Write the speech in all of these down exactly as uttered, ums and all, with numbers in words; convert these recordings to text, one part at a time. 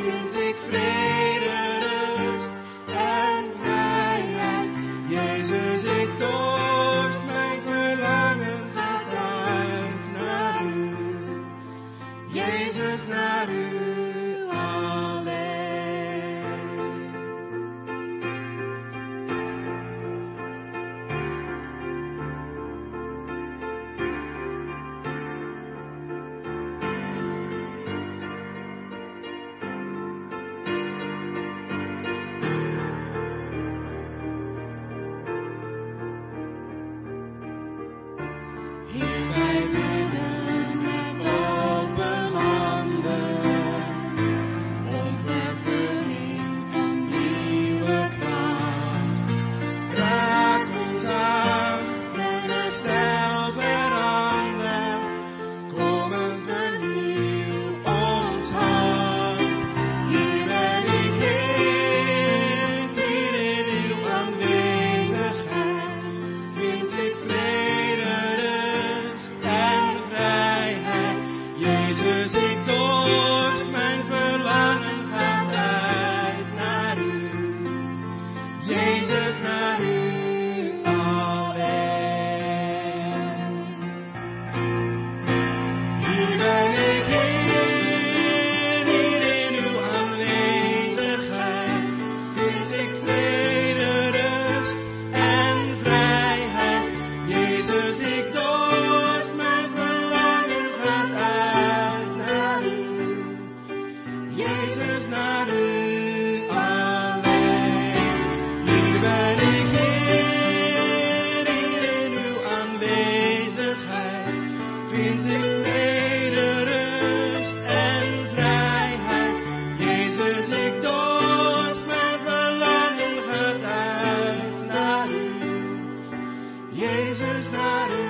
vind ik vrede, rust en vrijheid. Jezus, ik dorst, mijn verlangen gaat uit naar u. Jezus, naar u alleen. Hier wij binnen met open handen, overvulling van nieuwe kracht. Raak ons aan, kunnen stijl veranderen, kom en vernieuw ons hart. Hier ben ik Heer, hier in uw aanwezigheid, vind ik vrede, rust en vrijheid. Jezus, ik dorst, mijn verlangen gaat uit naar u. Jezus, naar u alleen. Hier ben ik Heer, hier in uw aanwezigheid, vind ik vrede, rust en vrijheid. Jezus, ik dorst, mijn verlangen gaat uit naar u. Jezus, naar u alleen. Hier ben ik Heer, hier in uw aanwezigheid, vind ik vrede, rust en vrijheid. Jezus, ik dorst, mijn verlangen gaat uit naar u. Jezus, naar u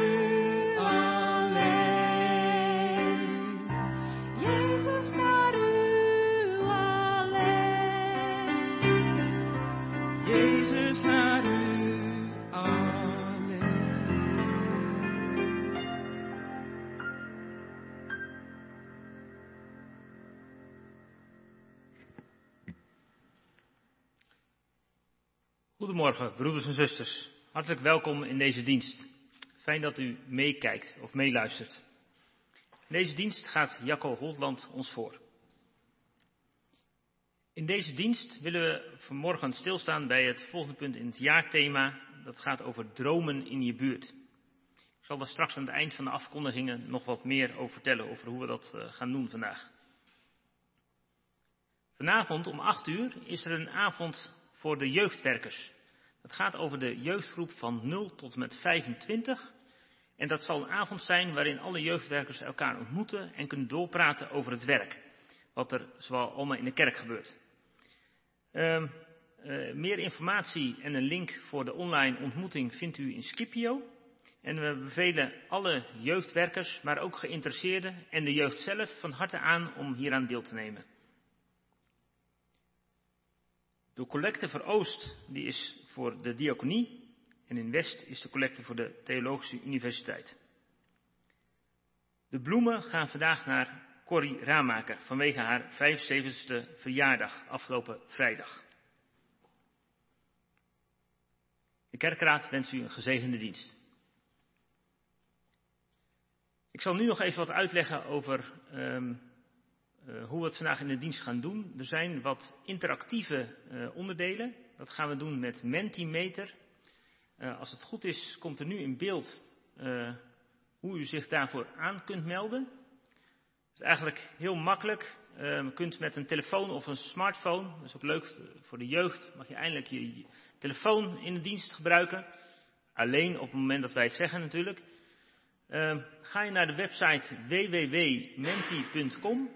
alleen. Jezus, naar u alleen. Jezus, naar u alleen. Goedemorgen, broeders en zusters. Hartelijk welkom in deze dienst. Fijn dat u meekijkt of meeluistert. In deze dienst gaat Jacco Holtland ons voor. In deze dienst willen we vanmorgen stilstaan bij het volgende punt in het jaarthema. Dat gaat over dromen in je buurt. Ik zal daar straks aan het eind van de afkondigingen nog wat meer over vertellen, over hoe we dat uh, gaan doen vandaag. Vanavond om acht uur is er een avond voor de jeugdwerkers. Het gaat over de jeugdgroep van nul tot en met vijfentwintig. En dat zal een avond zijn waarin alle jeugdwerkers elkaar ontmoeten en kunnen doorpraten over het werk. Wat er zoal allemaal in de kerk gebeurt. Uh, uh, meer informatie en een link voor de online ontmoeting vindt u in Scipio. En we bevelen alle jeugdwerkers, maar ook geïnteresseerden en de jeugd zelf van harte aan om hieraan deel te nemen. De collecte voor Oost die is voor de diaconie en in West is de collecte voor de Theologische Universiteit. De bloemen gaan vandaag naar Corrie Ramaker vanwege haar vijfenzeventigste verjaardag afgelopen vrijdag. De kerkraad wenst u een gezegende dienst. Ik zal nu nog even wat uitleggen over um, uh, hoe we het vandaag in de dienst gaan doen. Er zijn wat interactieve uh, onderdelen. Dat gaan we doen met Mentimeter. Uh, als het goed is, komt er nu in beeld uh, hoe u zich daarvoor aan kunt melden. Dat is eigenlijk heel makkelijk. Uh, je kunt met een telefoon of een smartphone, dat is ook leuk voor de jeugd, mag je eindelijk je telefoon in de dienst gebruiken. Alleen op het moment dat wij het zeggen natuurlijk. Uh, ga je naar de website w w w punt menti punt com.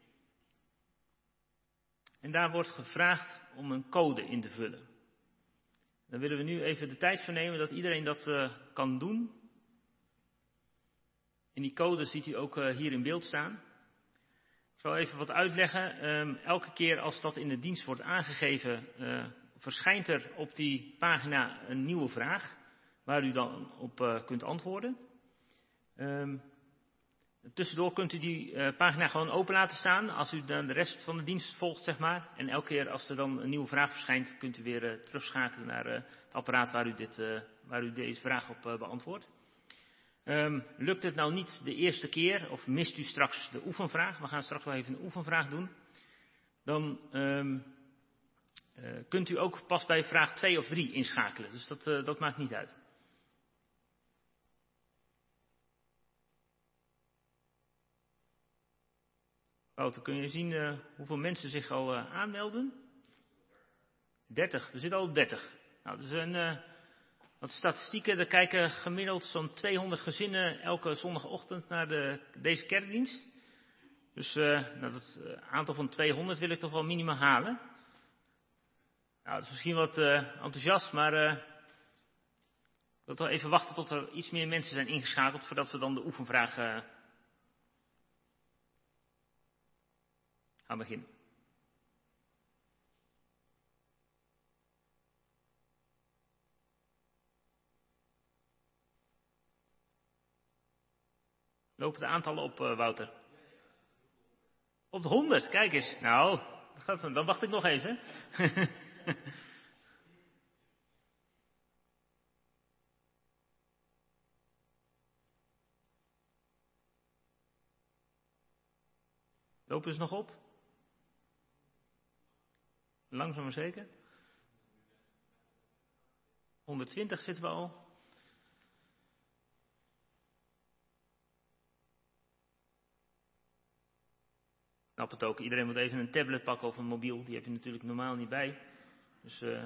En daar wordt gevraagd om een code in te vullen. Dan willen we nu even de tijd voor nemen dat iedereen dat uh, kan doen. En die code ziet u ook uh, hier in beeld staan. Ik zal even wat uitleggen. Um, elke keer als dat in de dienst wordt aangegeven, uh, verschijnt er op die pagina een nieuwe vraag waar u dan op uh, kunt antwoorden. Um, Tussendoor kunt u die uh, pagina gewoon open laten staan als u dan de rest van de dienst volgt, zeg maar. En elke keer als er dan een nieuwe vraag verschijnt, kunt u weer uh, terugschakelen naar uh, het apparaat waar u, dit, uh, waar u deze vraag op uh, beantwoordt. Um, lukt het nou niet de eerste keer of mist u straks de oefenvraag? We gaan straks wel even een oefenvraag doen. Dan um, uh, kunt u ook pas bij vraag twee of drie inschakelen. Dus dat, uh, dat maakt niet uit. Wouter, kun je zien uh, hoeveel mensen zich al uh, aanmelden? dertig. We zitten al op dertig. Nou, dat is een, uh, wat statistieken. Er kijken gemiddeld zo'n tweehonderd gezinnen elke zondagochtend naar de, deze kerkdienst. Dus uh, nou, dat uh, aantal van tweehonderd wil ik toch wel minimaal halen. Nou, dat is misschien wat uh, enthousiast, maar uh, ik wil toch even wachten tot er iets meer mensen zijn ingeschakeld voordat we dan de oefenvraag uh, gaan beginnen. Lopen de aantallen op, uh, Wouter? Op de honderd, kijk eens. Nou, dan wacht ik nog even. Lopen ze nog op? Langzaam maar zeker. honderdtwintig zitten we al. Ik snap het ook. Iedereen moet even een tablet pakken of een mobiel. Die heb je natuurlijk normaal niet bij. Dus uh...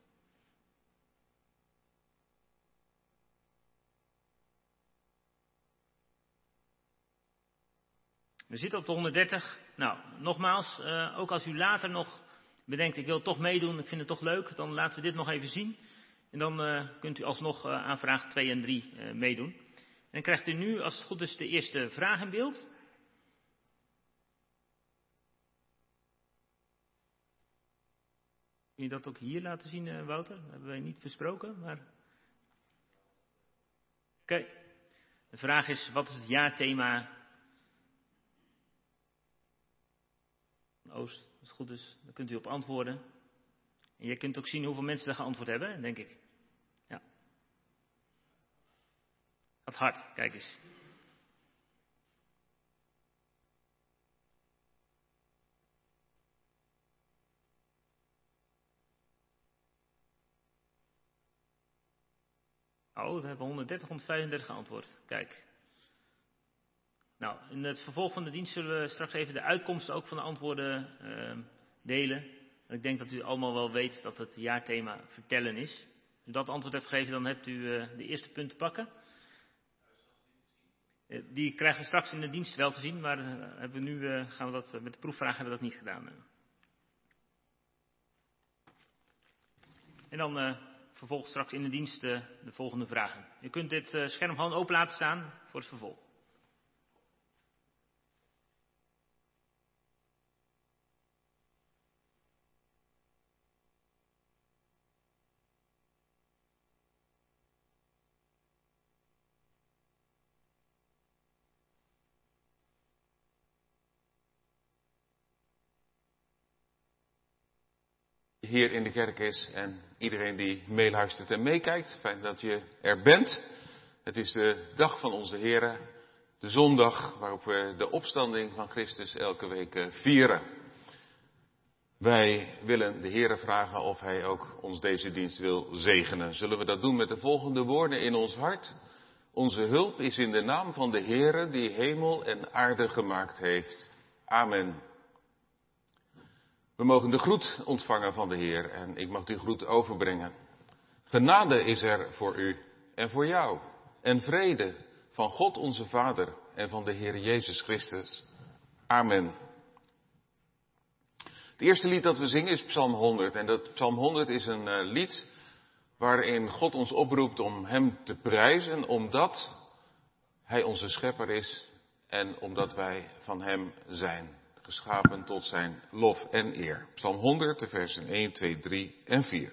we zitten op de honderddertig. Nou, nogmaals, uh, ook als u later nog bedenkt, ik wil toch meedoen, ik vind het toch leuk, dan laten we dit nog even zien. En dan uh, kunt u alsnog uh, aan vraag twee en drie uh, meedoen. En dan krijgt u nu, als het goed is, de eerste vraag in beeld. Kun je dat ook hier laten zien, uh, Wouter? Dat hebben wij niet besproken, maar... Oké. Okay. De vraag is, wat is het jaarthema van Oost? Als het goed is, dan kunt u op antwoorden. En je kunt ook zien hoeveel mensen er geantwoord hebben, denk ik. Ja. Gaat hard, kijk eens. Oh, we hebben honderddertig, honderdvijfendertig geantwoord. Kijk. Nou, in het vervolg van de dienst zullen we straks even de uitkomsten ook van de antwoorden uh, delen. En ik denk dat u allemaal wel weet dat het jaarthema vertellen is. Als u dat antwoord hebt gegeven, dan hebt u uh, de eerste punt te pakken. Uh, die krijgen we straks in de dienst wel te zien, maar uh, hebben we nu, uh, gaan we dat, uh, met de proefvraag hebben we dat niet gedaan. Uh. En dan... Uh, Vervolgens straks in de dienst uh, de volgende vragen. Je kunt dit uh, scherm gewoon open laten staan voor het vervolg. Hier in de kerk is en iedereen die meeluistert en meekijkt. Fijn dat je er bent. Het is de dag van onze Here, de zondag waarop we de opstanding van Christus elke week vieren. Wij willen de Here vragen of Hij ook ons deze dienst wil zegenen. Zullen we dat doen met de volgende woorden in ons hart? Onze hulp is in de naam van de Here die hemel en aarde gemaakt heeft. Amen. We mogen de groet ontvangen van de Heer en ik mag die groet overbrengen. Genade is er voor u en voor jou en vrede van God onze Vader en van de Heer Jezus Christus. Amen. Het eerste lied dat we zingen is Psalm honderd en dat Psalm honderd is een uh, lied waarin God ons oproept om Hem te prijzen omdat Hij onze schepper is en omdat wij van Hem zijn. Geschapen tot zijn lof en eer. Psalm honderd, de versen één, twee, drie en vier.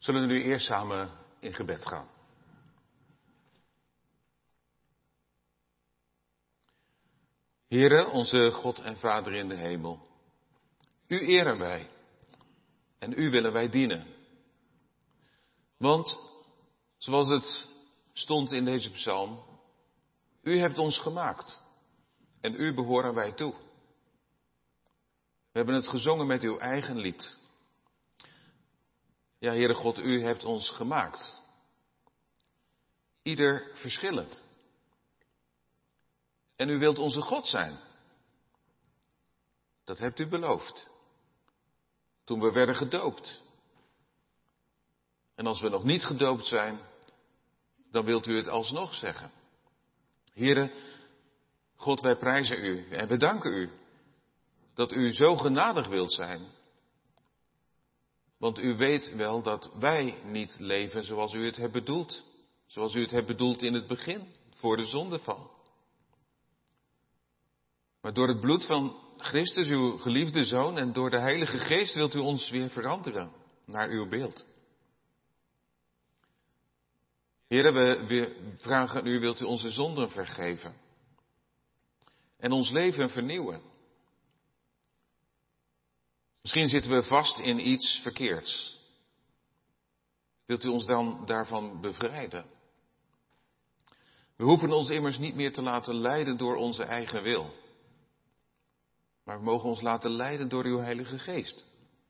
Zullen we nu eerst samen in gebed gaan. Heere, onze God en Vader in de hemel. U eren wij en u willen wij dienen. Want, zoals het stond in deze psalm, u hebt ons gemaakt en u behoren wij toe. We hebben het gezongen met uw eigen lied. Ja, Heere God, u hebt ons gemaakt. Ieder verschillend. En u wilt onze God zijn. Dat hebt u beloofd. Toen we werden gedoopt. En als we nog niet gedoopt zijn, dan wilt u het alsnog zeggen. Heere, God, wij prijzen u en we danken u dat u zo genadig wilt zijn. Want u weet wel dat wij niet leven zoals u het hebt bedoeld. Zoals u het hebt bedoeld in het begin, voor de zondeval. Maar door het bloed van Christus, uw geliefde Zoon, en door de Heilige Geest wilt u ons weer veranderen naar uw beeld. Heere, we, we vragen u, wilt u onze zonden vergeven? En ons leven vernieuwen? Misschien zitten we vast in iets verkeerds. Wilt u ons dan daarvan bevrijden? We hoeven ons immers niet meer te laten leiden door onze eigen wil. Maar we mogen ons laten leiden door uw Heilige Geest.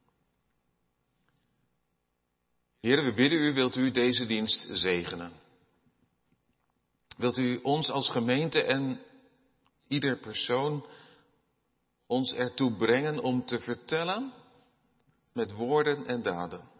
Heer, we bidden u, wilt u deze dienst zegenen? Wilt u ons als gemeente en ieder persoon ons ertoe brengen om te vertellen met woorden en daden?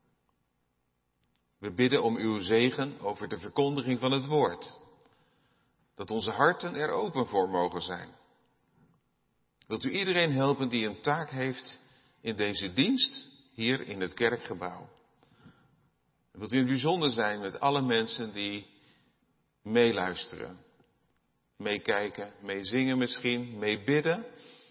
We bidden om uw zegen over de verkondiging van het woord. Dat onze harten er open voor mogen zijn. Wilt u iedereen helpen die een taak heeft in deze dienst, hier in het kerkgebouw? Wilt u in het bijzonder zijn met alle mensen die meeluisteren, meekijken, meezingen misschien, meebidden?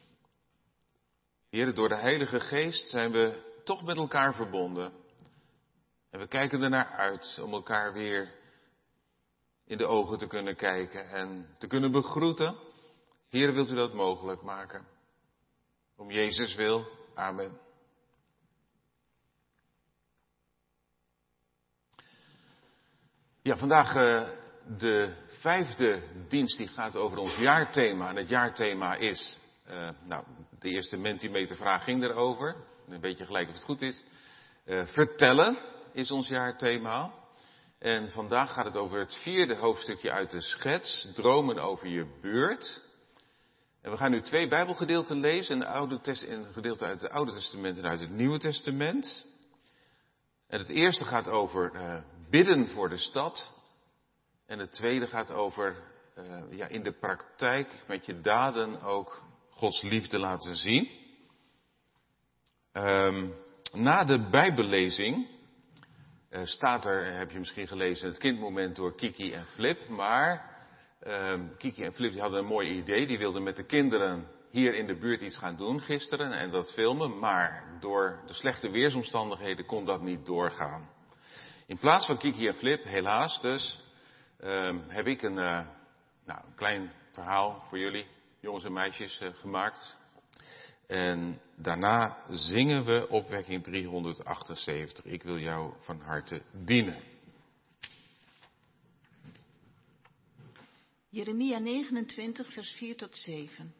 Heer, door de Heilige Geest zijn we toch met elkaar verbonden. En we kijken ernaar uit om elkaar weer in de ogen te kunnen kijken en te kunnen begroeten. Heer, wilt u dat mogelijk maken? Om Jezus wil. Amen. Ja, vandaag uh, de vijfde dienst die gaat over ons jaarthema. En het jaarthema is, uh, nou, de eerste Mentimeter-vraag ging erover. Een beetje gelijk of het goed is. Uh, vertellen is ons jaarthema. En vandaag gaat het over het vierde hoofdstukje uit de schets. Dromen over je buurt. En we gaan nu twee Bijbelgedeelten lezen. Een, oude test, een gedeelte uit het Oude Testament en uit het Nieuwe Testament. En het eerste gaat over uh, bidden voor de stad. En het tweede gaat over uh, ja, in de praktijk met je daden ook Gods liefde laten zien. Um, na de Bijbellezing uh, staat er, heb je misschien gelezen, het kindmoment door Kiki en Flip. Maar um, Kiki en Flip die hadden een mooi idee. Die wilden met de kinderen hier in de buurt iets gaan doen gisteren en dat filmen. Maar door de slechte weersomstandigheden kon dat niet doorgaan. In plaats van Kiki en Flip, helaas dus, um, heb ik een, uh, nou, een klein verhaal voor jullie, jongens en meisjes, uh, gemaakt. En daarna zingen we opwekking driehonderdachtenzeventig. Ik wil jou van harte dienen. Jeremia negenentwintig, vers vier tot zeven.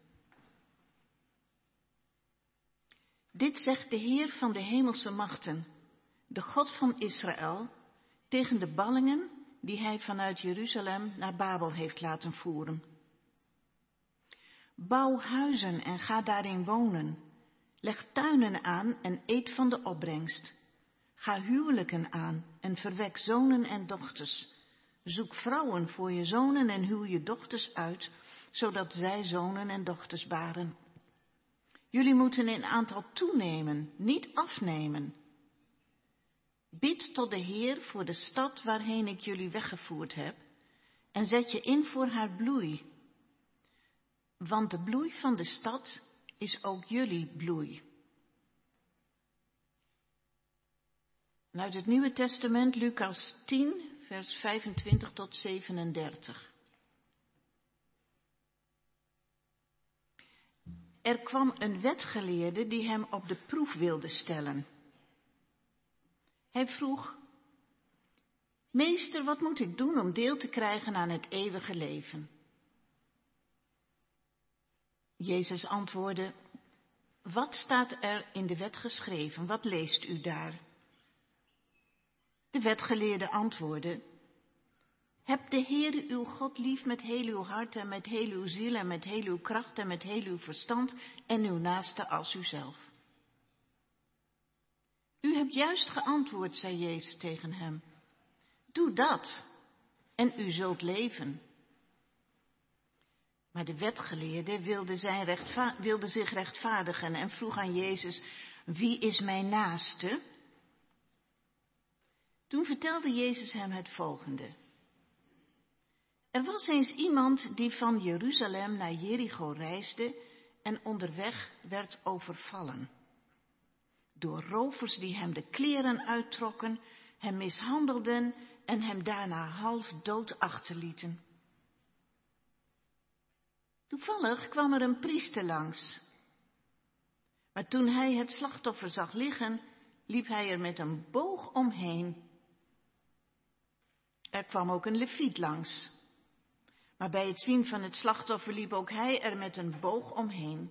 Dit zegt de Heer van de hemelse machten, de God van Israël, tegen de ballingen die hij vanuit Jeruzalem naar Babel heeft laten voeren. Bouw huizen en ga daarin wonen. Leg tuinen aan en eet van de opbrengst. Ga huwelijken aan en verwek zonen en dochters. Zoek vrouwen voor je zonen en huw je dochters uit, zodat zij zonen en dochters baren. Jullie moeten in aantal toenemen, niet afnemen. Bid tot de Heer voor de stad waarheen ik jullie weggevoerd heb en zet je in voor haar bloei. Want de bloei van de stad is ook jullie bloei. En uit het Nieuwe Testament, Lucas tien, vers vijfentwintig tot zevenendertig. Er kwam een wetgeleerde die hem op de proef wilde stellen. Hij vroeg: Meester, wat moet ik doen om deel te krijgen aan het eeuwige leven? Jezus antwoordde: Wat staat er in de wet geschreven? Wat leest u daar? De wetgeleerde antwoordde: Heb de Heere uw God lief met heel uw hart en met heel uw ziel en met heel uw kracht en met heel uw verstand en uw naaste als uzelf. U hebt juist geantwoord, zei Jezus tegen hem. Doe dat en u zult leven. Maar de wetgeleerde wilde, zijn rechtva- wilde zich rechtvaardigen en vroeg aan Jezus: Wie is mijn naaste? Toen vertelde Jezus hem het volgende. Er was eens iemand die van Jeruzalem naar Jericho reisde en onderweg werd overvallen. Door rovers die hem de kleren uittrokken, hem mishandelden en hem daarna half dood achterlieten. Toevallig kwam er een priester langs. Maar toen hij het slachtoffer zag liggen, liep hij er met een boog omheen. Er kwam ook een leviet langs. Maar bij het zien van het slachtoffer liep ook hij er met een boog omheen.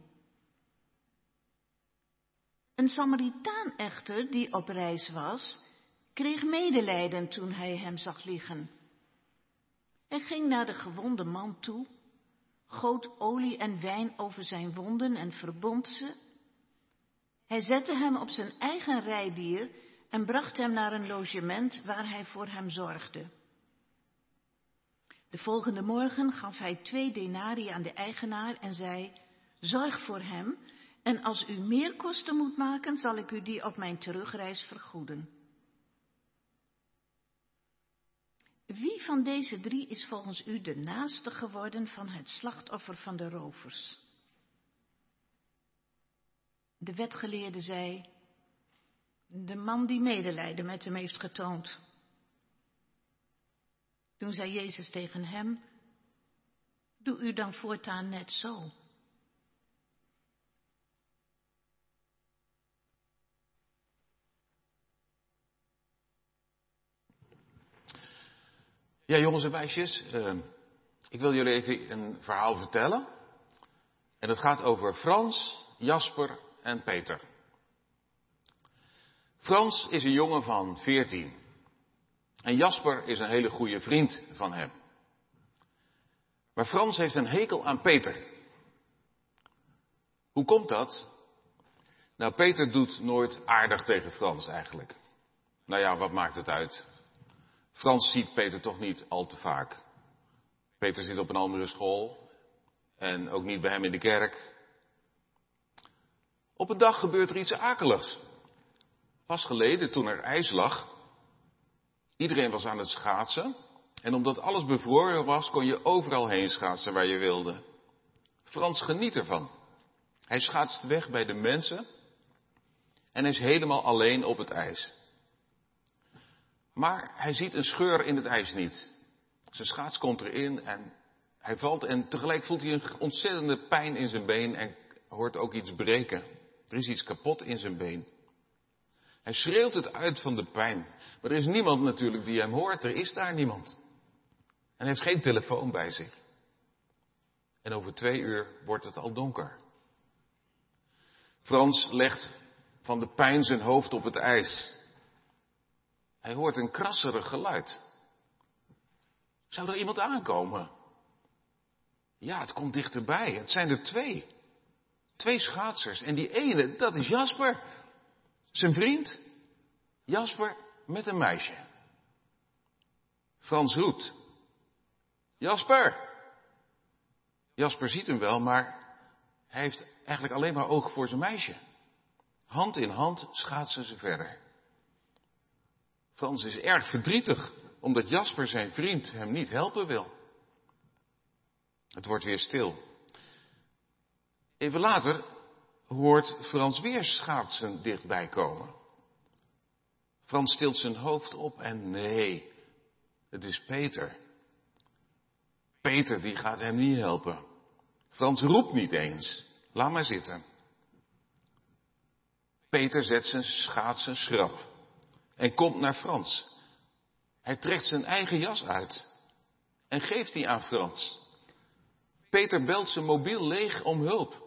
Een Samaritaan echter, die op reis was, kreeg medelijden toen hij hem zag liggen. Hij ging naar de gewonde man toe, goot olie en wijn over zijn wonden en verbond ze. Hij zette hem op zijn eigen rijdier en bracht hem naar een logement waar hij voor hem zorgde. De volgende morgen gaf hij twee denarii aan de eigenaar en zei: Zorg voor hem, en als u meer kosten moet maken, zal ik u die op mijn terugreis vergoeden. Wie van deze drie is volgens u de naaste geworden van het slachtoffer van de rovers? De wetgeleerde zei: De man die medelijden met hem heeft getoond. Toen zei Jezus tegen hem: Doe u dan voortaan net zo. Ja, jongens en meisjes, uh, ik wil jullie even een verhaal vertellen. En het gaat over Frans, Jasper en Peter. Frans is een jongen van veertien. En Jasper is een hele goede vriend van hem. Maar Frans heeft een hekel aan Peter. Hoe komt dat? Nou, Peter doet nooit aardig tegen Frans eigenlijk. Nou ja, wat maakt het uit? Frans ziet Peter toch niet al te vaak. Peter zit op een andere school en ook niet bij hem in de kerk. Op een dag gebeurt er iets akeligs. Pas geleden, toen er ijs lag, iedereen was aan het schaatsen. En omdat alles bevroren was, kon je overal heen schaatsen waar je wilde. Frans geniet ervan. Hij schaatst weg bij de mensen en is helemaal alleen op het ijs. Maar hij ziet een scheur in het ijs niet. Zijn schaats komt erin en hij valt en tegelijk voelt hij een ontzettende pijn in zijn been en hoort ook iets breken. Er is iets kapot in zijn been. Hij schreeuwt het uit van de pijn. Maar er is niemand natuurlijk die hem hoort. Er is daar niemand. En hij heeft geen telefoon bij zich. En over twee uur wordt het al donker. Frans legt van de pijn zijn hoofd op het ijs. Hij hoort een krasserig geluid. Zou er iemand aankomen? Ja, het komt dichterbij. Het zijn er twee. Twee schaatsers. En die ene, dat is Jasper. Zijn vriend. Jasper met een meisje. Frans roept: Jasper! Jasper ziet hem wel, maar hij heeft eigenlijk alleen maar oog voor zijn meisje. Hand in hand schaatsen ze verder. Frans is erg verdrietig, omdat Jasper, zijn vriend, hem niet helpen wil. Het wordt weer stil. Even later hoort Frans weer schaatsen dichtbij komen. Frans tilt zijn hoofd op en nee, het is Peter. Peter die gaat hem niet helpen. Frans roept niet eens. Laat maar zitten. Peter zet zijn schaatsen schrap en komt naar Frans. Hij trekt zijn eigen jas uit en geeft die aan Frans. Peter belt zijn mobiel leeg om hulp.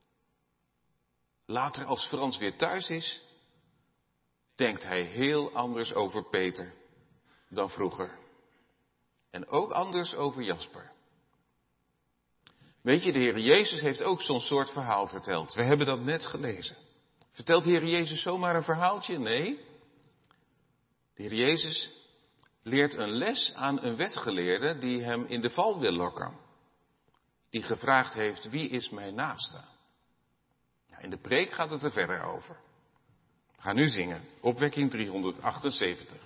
Later, als Frans weer thuis is, denkt hij heel anders over Peter dan vroeger. En ook anders over Jasper. Weet je, de Heer Jezus heeft ook zo'n soort verhaal verteld. We hebben dat net gelezen. Vertelt de Heer Jezus zomaar een verhaaltje? Nee. De Heer Jezus leert een les aan een wetgeleerde die hem in de val wil lokken. Die gevraagd heeft, wie is mijn naaste? In de preek gaat het er verder over. We gaan nu zingen. Opwekking driehonderdachtenzeventig.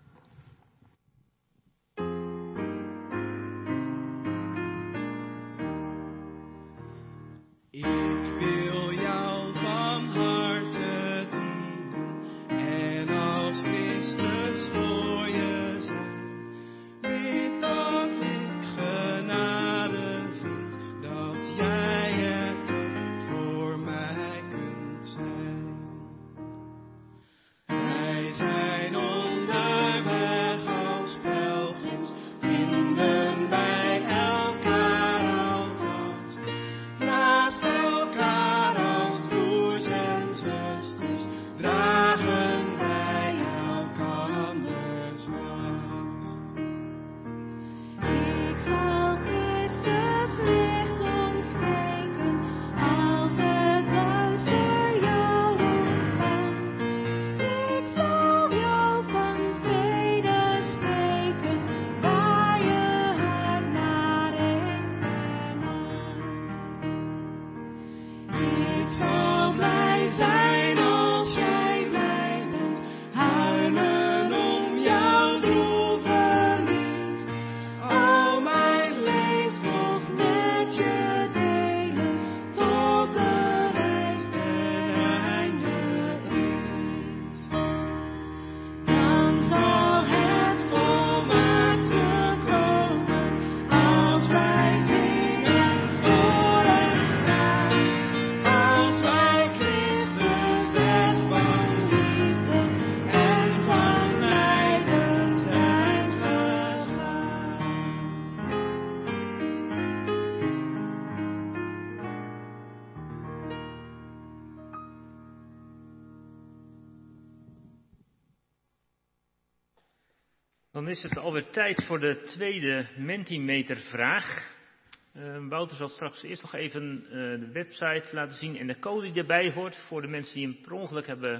Dan is het alweer tijd voor de tweede Mentimeter vraag. Uh, Wouter zal straks eerst nog even uh, de website laten zien en de code die erbij hoort voor de mensen die hem per ongeluk hebben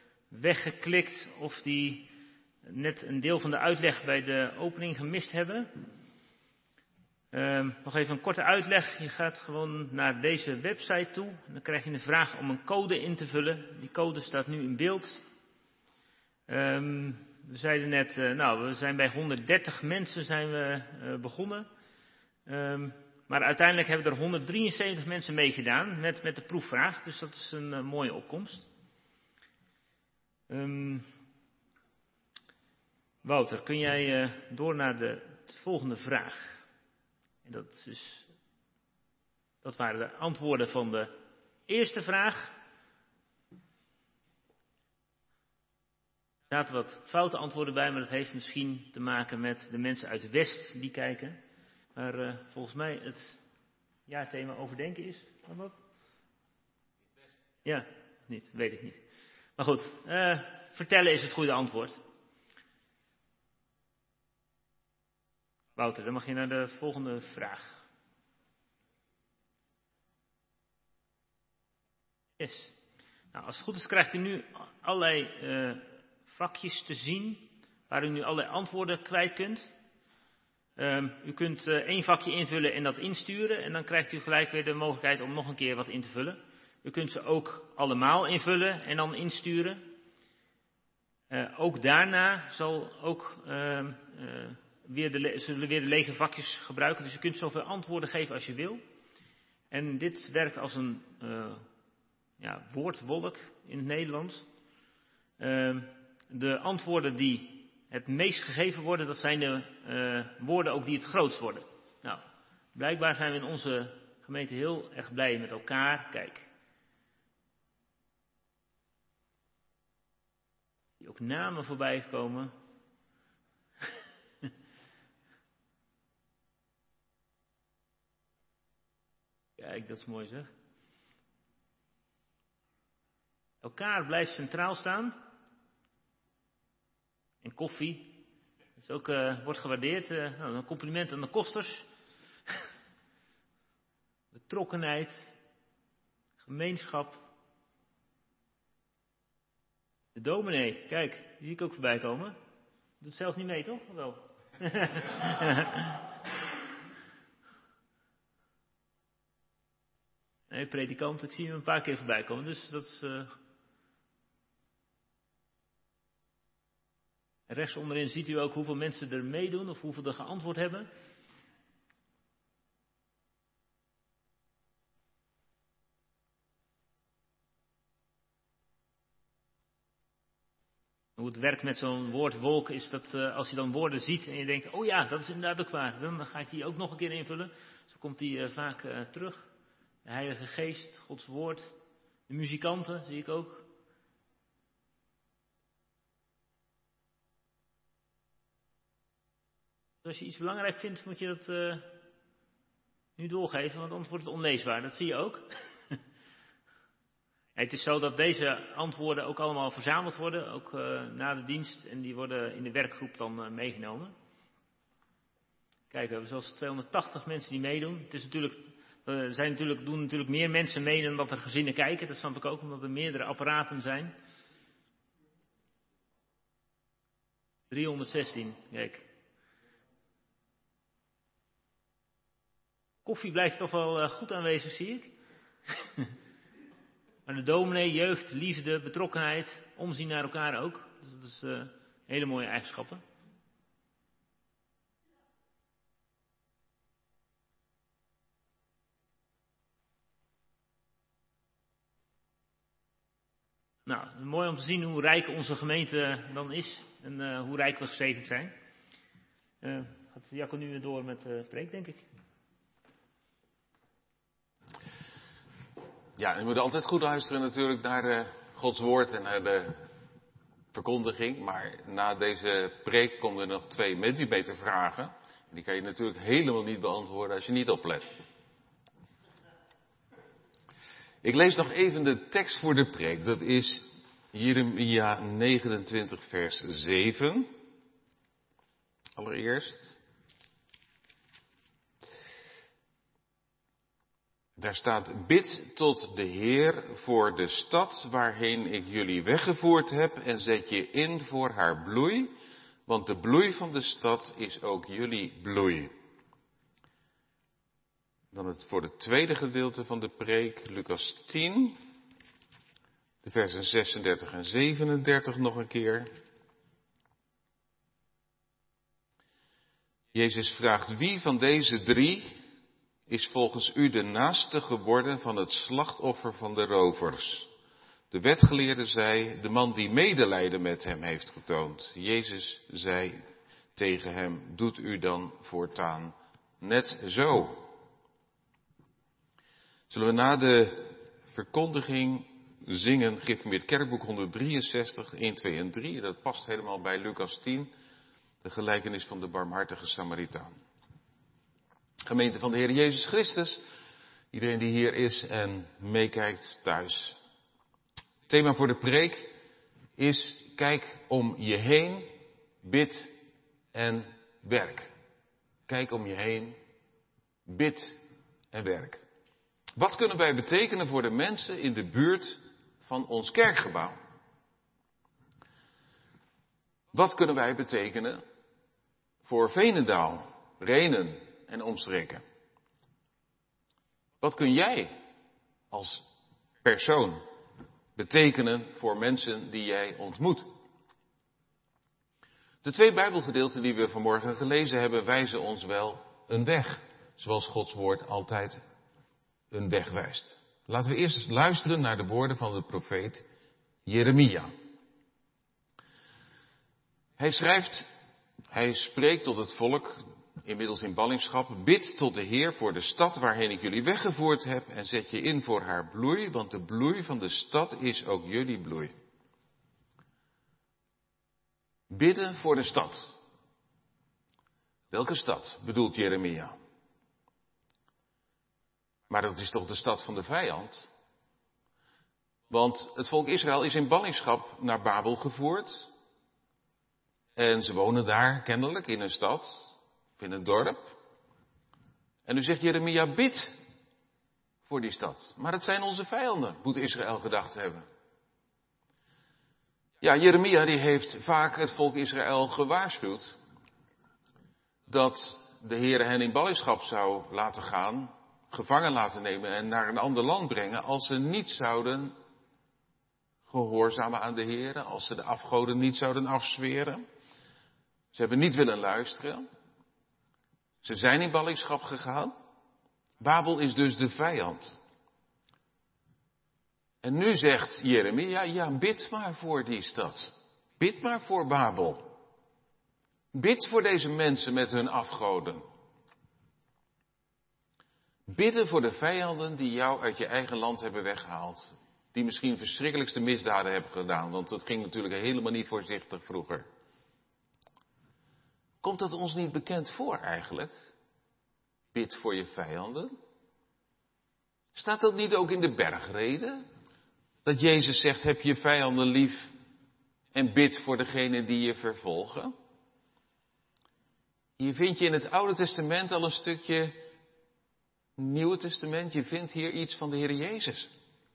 weggeklikt of die net een deel van de uitleg bij de opening gemist hebben. Uh, nog even een korte uitleg. Je gaat gewoon naar deze website toe. En dan krijg je een vraag om een code in te vullen. Die code staat nu in beeld. Um, we zeiden net, uh, nou, we zijn bij honderddertig mensen zijn we uh, begonnen. Um, maar uiteindelijk hebben er honderddrieënzeventig mensen meegedaan met, met de proefvraag. Dus dat is een uh, mooie opkomst. Um, Wouter, kun jij uh, door naar de volgende vraag? En dat, is, dat waren de antwoorden van de eerste vraag. Er zaten wat foute antwoorden bij, maar dat heeft misschien te maken met de mensen uit West die kijken. Maar uh, volgens mij het jaarthema overdenken is. Kan dat? Ja, niet, weet ik niet. Maar goed, uh, vertellen is het goede antwoord. Wouter, dan mag je naar de volgende vraag. Yes. Nou, als het goed is krijgt u nu allerlei uh, vakjes te zien waar u nu allerlei antwoorden kwijt kunt. Um, u kunt uh, één vakje invullen en dat insturen en dan krijgt u gelijk weer de mogelijkheid om nog een keer wat in te vullen. U kunt ze ook allemaal invullen en dan insturen. Uh, ook daarna zal ook... Uh, uh, Weer de, zullen we weer de lege vakjes gebruiken. Dus je kunt zoveel antwoorden geven als je wil. En dit werkt als een uh, ja, woordwolk in het Nederlands. Uh, de antwoorden die het meest gegeven worden, dat zijn de uh, woorden ook die het grootst worden. Nou, blijkbaar zijn we in onze gemeente heel erg blij met elkaar. Kijk. Die ook namen voorbij komen. Kijk, dat is mooi zeg. Elkaar blijft centraal staan. En koffie. Dat is ook, uh, wordt gewaardeerd. Uh, nou, een compliment aan de kosters. Betrokkenheid. Gemeenschap. De dominee. Kijk, die zie ik ook voorbij komen. Doet zelf niet mee, toch? Of wel? Nee, predikant. Ik zie hem een paar keer voorbij komen. Dus dat is... Uh... Rechts onderin ziet u ook hoeveel mensen er meedoen of hoeveel er geantwoord hebben. Hoe het werkt met zo'n woordwolk is dat uh, als je dan woorden ziet en je denkt, oh ja, dat is inderdaad ook waar. Dan ga ik die ook nog een keer invullen. Zo komt die uh, vaak uh, terug. De Heilige Geest, Gods Woord. De muzikanten zie ik ook. Als je iets belangrijk vindt, moet je dat uh, nu doorgeven, want anders wordt het onleesbaar. Dat zie je ook. Het is zo dat deze antwoorden ook allemaal verzameld worden, ook uh, na de dienst. En die worden in de werkgroep dan uh, meegenomen. Kijk, we hebben zelfs tweehonderdtachtig mensen die meedoen. Het is natuurlijk, er zijn natuurlijk, doen natuurlijk meer mensen mee dan dat er gezinnen kijken. Dat snap ik ook, omdat er meerdere apparaten zijn. driehonderdzestien, kijk. Koffie blijft toch wel uh, goed aanwezig, zie ik. Maar de dominee, jeugd, liefde, betrokkenheid, omzien naar elkaar ook. Dus dat is uh, hele mooie eigenschappen. Nou, mooi om te zien hoe rijk onze gemeente dan is en uh, hoe rijk we gezegend zijn. Uh, gaat Jacco nu door met de uh, preek, denk ik. Ja, je moet altijd goed luisteren natuurlijk naar de Gods woord en naar de verkondiging. Maar na deze preek komen er nog twee Mentimeter vragen. En die kan je natuurlijk helemaal niet beantwoorden als je niet oplet. Ik lees nog even de tekst voor de preek. Dat is Jeremia negenentwintig vers zeven. Allereerst. Daar staat, bid tot de Heer voor de stad waarheen ik jullie weggevoerd heb en zet je in voor haar bloei, want de bloei van de stad is ook jullie bloei. Dan het voor het tweede gedeelte van de preek, Lucas tien, de versen zesendertig en zevenendertig nog een keer. Jezus vraagt, wie van deze drie is volgens u de naaste geworden van het slachtoffer van de rovers? De wetgeleerde zei, de man die medelijden met hem heeft getoond. Jezus zei tegen hem, doet u dan voortaan net zo. Zullen we na de verkondiging zingen, Gereformeerd Kerkboek honderddrieënzestig, een, twee en drie. Dat past helemaal bij Lucas tien, de gelijkenis van de barmhartige Samaritaan. Gemeente van de Heer Jezus Christus, iedereen die hier is en meekijkt thuis. Het thema voor de preek is, kijk om je heen, bid en werk. Kijk om je heen, bid en werk. Wat kunnen wij betekenen voor de mensen in de buurt van ons kerkgebouw? Wat kunnen wij betekenen voor Veenendaal, Rhenen en omstreken? Wat kun jij als persoon betekenen voor mensen die jij ontmoet? De twee Bijbelgedeelten die we vanmorgen gelezen hebben wijzen ons wel een weg, zoals Gods woord altijd een weg wijst. Laten we eerst eens luisteren naar de woorden van de profeet Jeremia. Hij schrijft, hij spreekt tot het volk, inmiddels in ballingschap, bid tot de Heer voor de stad waarheen ik jullie weggevoerd heb en zet je in voor haar bloei, want de bloei van de stad is ook jullie bloei. Bidden voor de stad. Welke stad bedoelt Jeremia? Maar dat is toch de stad van de vijand? Want het volk Israël is in ballingschap naar Babel gevoerd. En ze wonen daar kennelijk in een stad, of in een dorp. En nu zegt Jeremia, bid voor die stad. Maar dat zijn onze vijanden, moet Israël gedacht hebben. Ja, Jeremia die heeft vaak het volk Israël gewaarschuwd dat de Heere hen in ballingschap zou laten gaan, gevangen laten nemen en naar een ander land brengen als ze niet zouden gehoorzamen aan de Heere, als ze de afgoden niet zouden afzweren. Ze hebben niet willen luisteren. Ze zijn in ballingschap gegaan. Babel is dus de vijand. En nu zegt Jeremia, ja, bid maar voor die stad. Bid maar voor Babel. Bid voor deze mensen met hun afgoden. Bidden voor de vijanden die jou uit je eigen land hebben weggehaald. Die misschien verschrikkelijkste misdaden hebben gedaan, want dat ging natuurlijk helemaal niet voorzichtig vroeger. Komt dat ons niet bekend voor eigenlijk? Bid voor je vijanden. Staat dat niet ook in de bergreden? Dat Jezus zegt, heb je vijanden lief en bid voor degenen die je vervolgen? Je vindt je in het Oude Testament al een stukje Nieuwe Testament. Je vindt hier iets van de Heer Jezus.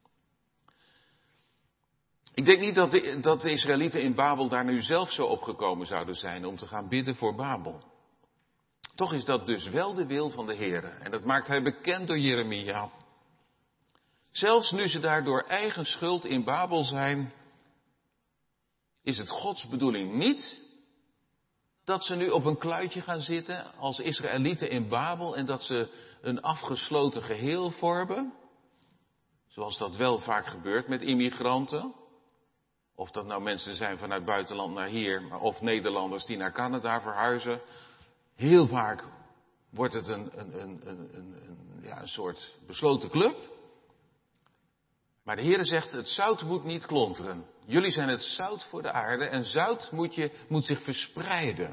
Ik denk niet dat de, dat de Israëlieten in Babel daar nu zelf zo opgekomen zouden zijn om te gaan bidden voor Babel. Toch is dat dus wel de wil van de Heer. En dat maakt hij bekend door Jeremia. Zelfs nu ze daar door eigen schuld in Babel zijn, is het Gods bedoeling niet dat ze nu op een kluitje gaan zitten als Israëlieten in Babel en dat ze een afgesloten geheel vormen. Zoals dat wel vaak gebeurt met immigranten. Of dat nou mensen zijn vanuit buitenland naar hier, of Nederlanders die naar Canada verhuizen. Heel vaak wordt het een, een, een, een, een, ja, een soort besloten club. Maar de Heere zegt, het zout moet niet klonteren. Jullie zijn het zout voor de aarde en zout moet, je, moet zich verspreiden.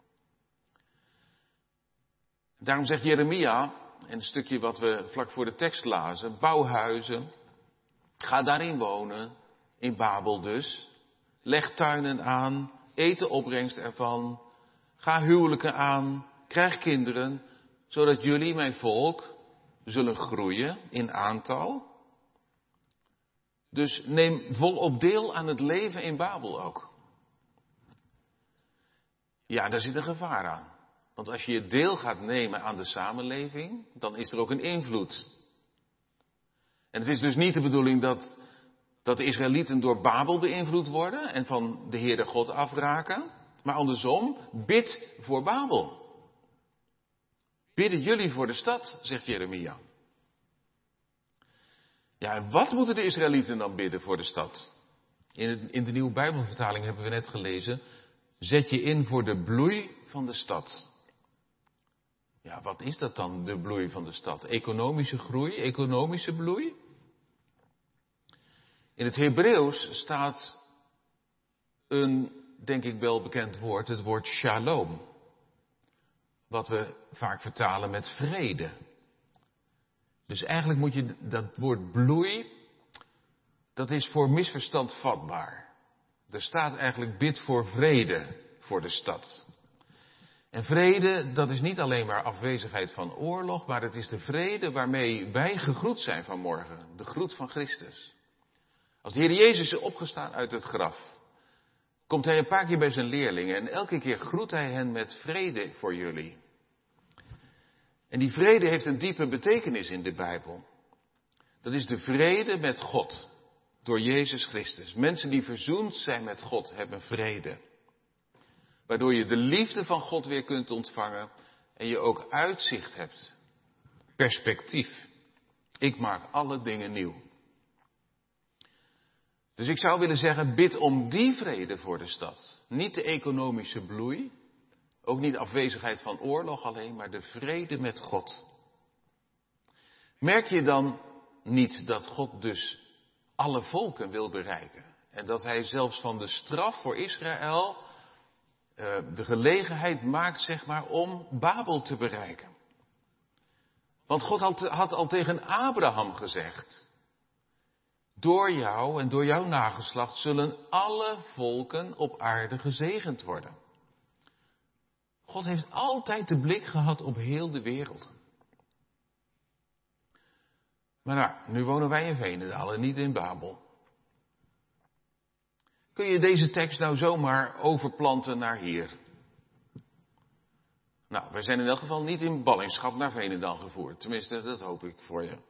Daarom zegt Jeremia, en een stukje wat we vlak voor de tekst lazen, bouw huizen, ga daarin wonen, in Babel dus. Leg tuinen aan, eet de opbrengst ervan, ga huwelijken aan, krijg kinderen, zodat jullie, mijn volk, zullen groeien in aantal. Dus neem volop deel aan het leven in Babel ook. Ja, daar zit een gevaar aan. Want als je je deel gaat nemen aan de samenleving, dan is er ook een invloed. En het is dus niet de bedoeling dat, dat de Israëlieten door Babel beïnvloed worden en van de Heere God afraken. Maar andersom, bid voor Babel. Bidden jullie voor de stad, zegt Jeremia. Ja, en wat moeten de Israëlieten dan bidden voor de stad? In, het, in de nieuwe Bijbelvertaling hebben we net gelezen, zet je in voor de bloei van de stad. Ja, wat is dat dan, de bloei van de stad? Economische groei, economische bloei? In het Hebreeuws staat een, denk ik wel bekend woord, het woord shalom. Wat we vaak vertalen met vrede. Dus eigenlijk moet je dat woord bloei, dat is voor misverstand vatbaar. Er staat eigenlijk bid voor vrede voor de stad. En vrede, dat is niet alleen maar afwezigheid van oorlog, maar het is de vrede waarmee wij gegroet zijn vanmorgen. De groet van Christus. Als de Heer Jezus is opgestaan uit het graf, komt hij een paar keer bij zijn leerlingen en elke keer groet hij hen met vrede voor jullie. En die vrede heeft een diepe betekenis in de Bijbel. Dat is de vrede met God, door Jezus Christus. Mensen die verzoend zijn met God hebben vrede. Waardoor je de liefde van God weer kunt ontvangen en je ook uitzicht hebt. Perspectief. Ik maak alle dingen nieuw. Dus ik zou willen zeggen, bid om die vrede voor de stad. Niet de economische bloei, ook niet afwezigheid van oorlog alleen, maar de vrede met God. Merk je dan niet dat God dus alle volken wil bereiken? En dat hij zelfs van de straf voor Israël uh, de gelegenheid maakt, zeg maar, om Babel te bereiken. Want God had, had al tegen Abraham gezegd: door jou en door jouw nageslacht zullen alle volken op aarde gezegend worden. God heeft altijd de blik gehad op heel de wereld. Maar nou, nu wonen wij in Veenendaal en niet in Babel. Kun je deze tekst nou zomaar overplanten naar hier? Nou, wij zijn in elk geval niet in ballingschap naar Veenendaal gevoerd. Tenminste, dat hoop ik voor je.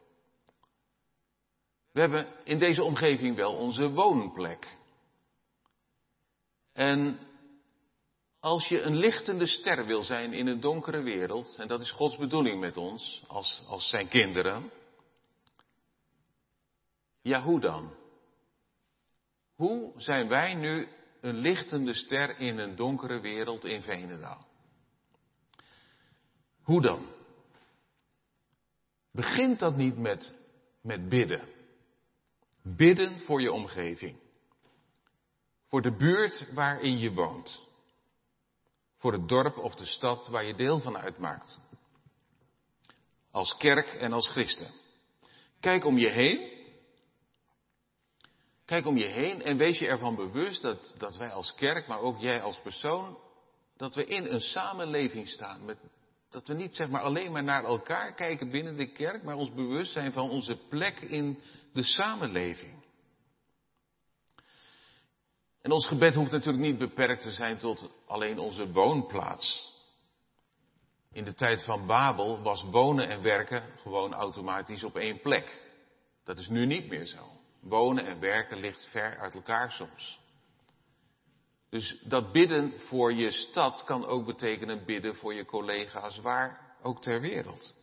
We hebben in deze omgeving wel onze woonplek. En als je een lichtende ster wil zijn in een donkere wereld, en dat is Gods bedoeling met ons, als, als zijn kinderen. Ja, hoe dan? Hoe zijn wij nu een lichtende ster in een donkere wereld in Veenendaal? Hoe dan? Begint dat niet met, met bidden? Bidden voor je omgeving. Voor de buurt waarin je woont. Voor het dorp of de stad waar je deel van uitmaakt. Als kerk en als christen. Kijk om je heen. Kijk om je heen en wees je ervan bewust dat, dat wij als kerk, maar ook jij als persoon, dat we in een samenleving staan. Met, dat we niet zeg maar alleen maar naar elkaar kijken binnen de kerk, maar ons bewust zijn van onze plek in de samenleving. En ons gebed hoeft natuurlijk niet beperkt te zijn tot alleen onze woonplaats. In de tijd van Babel was wonen en werken gewoon automatisch op één plek. Dat is nu niet meer zo. Wonen en werken ligt ver uit elkaar soms. Dus dat bidden voor je stad kan ook betekenen bidden voor je collega's waar ook ter wereld.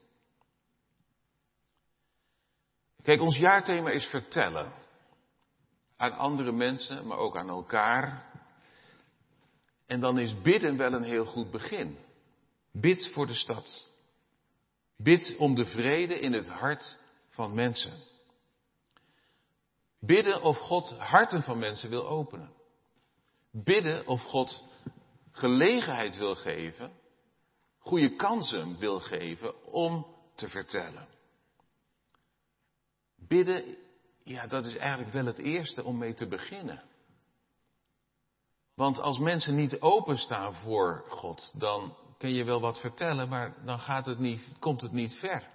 Kijk, ons jaarthema is vertellen. Aan andere mensen, maar ook aan elkaar. En dan is bidden wel een heel goed begin. Bid voor de stad. Bid om de vrede in het hart van mensen. Bidden of God harten van mensen wil openen. Bidden of God gelegenheid wil geven, goede kansen wil geven om te vertellen. Bidden, ja, dat is eigenlijk wel het eerste om mee te beginnen. Want als mensen niet openstaan voor God, dan kun je wel wat vertellen, maar dan gaat het niet, komt het niet ver.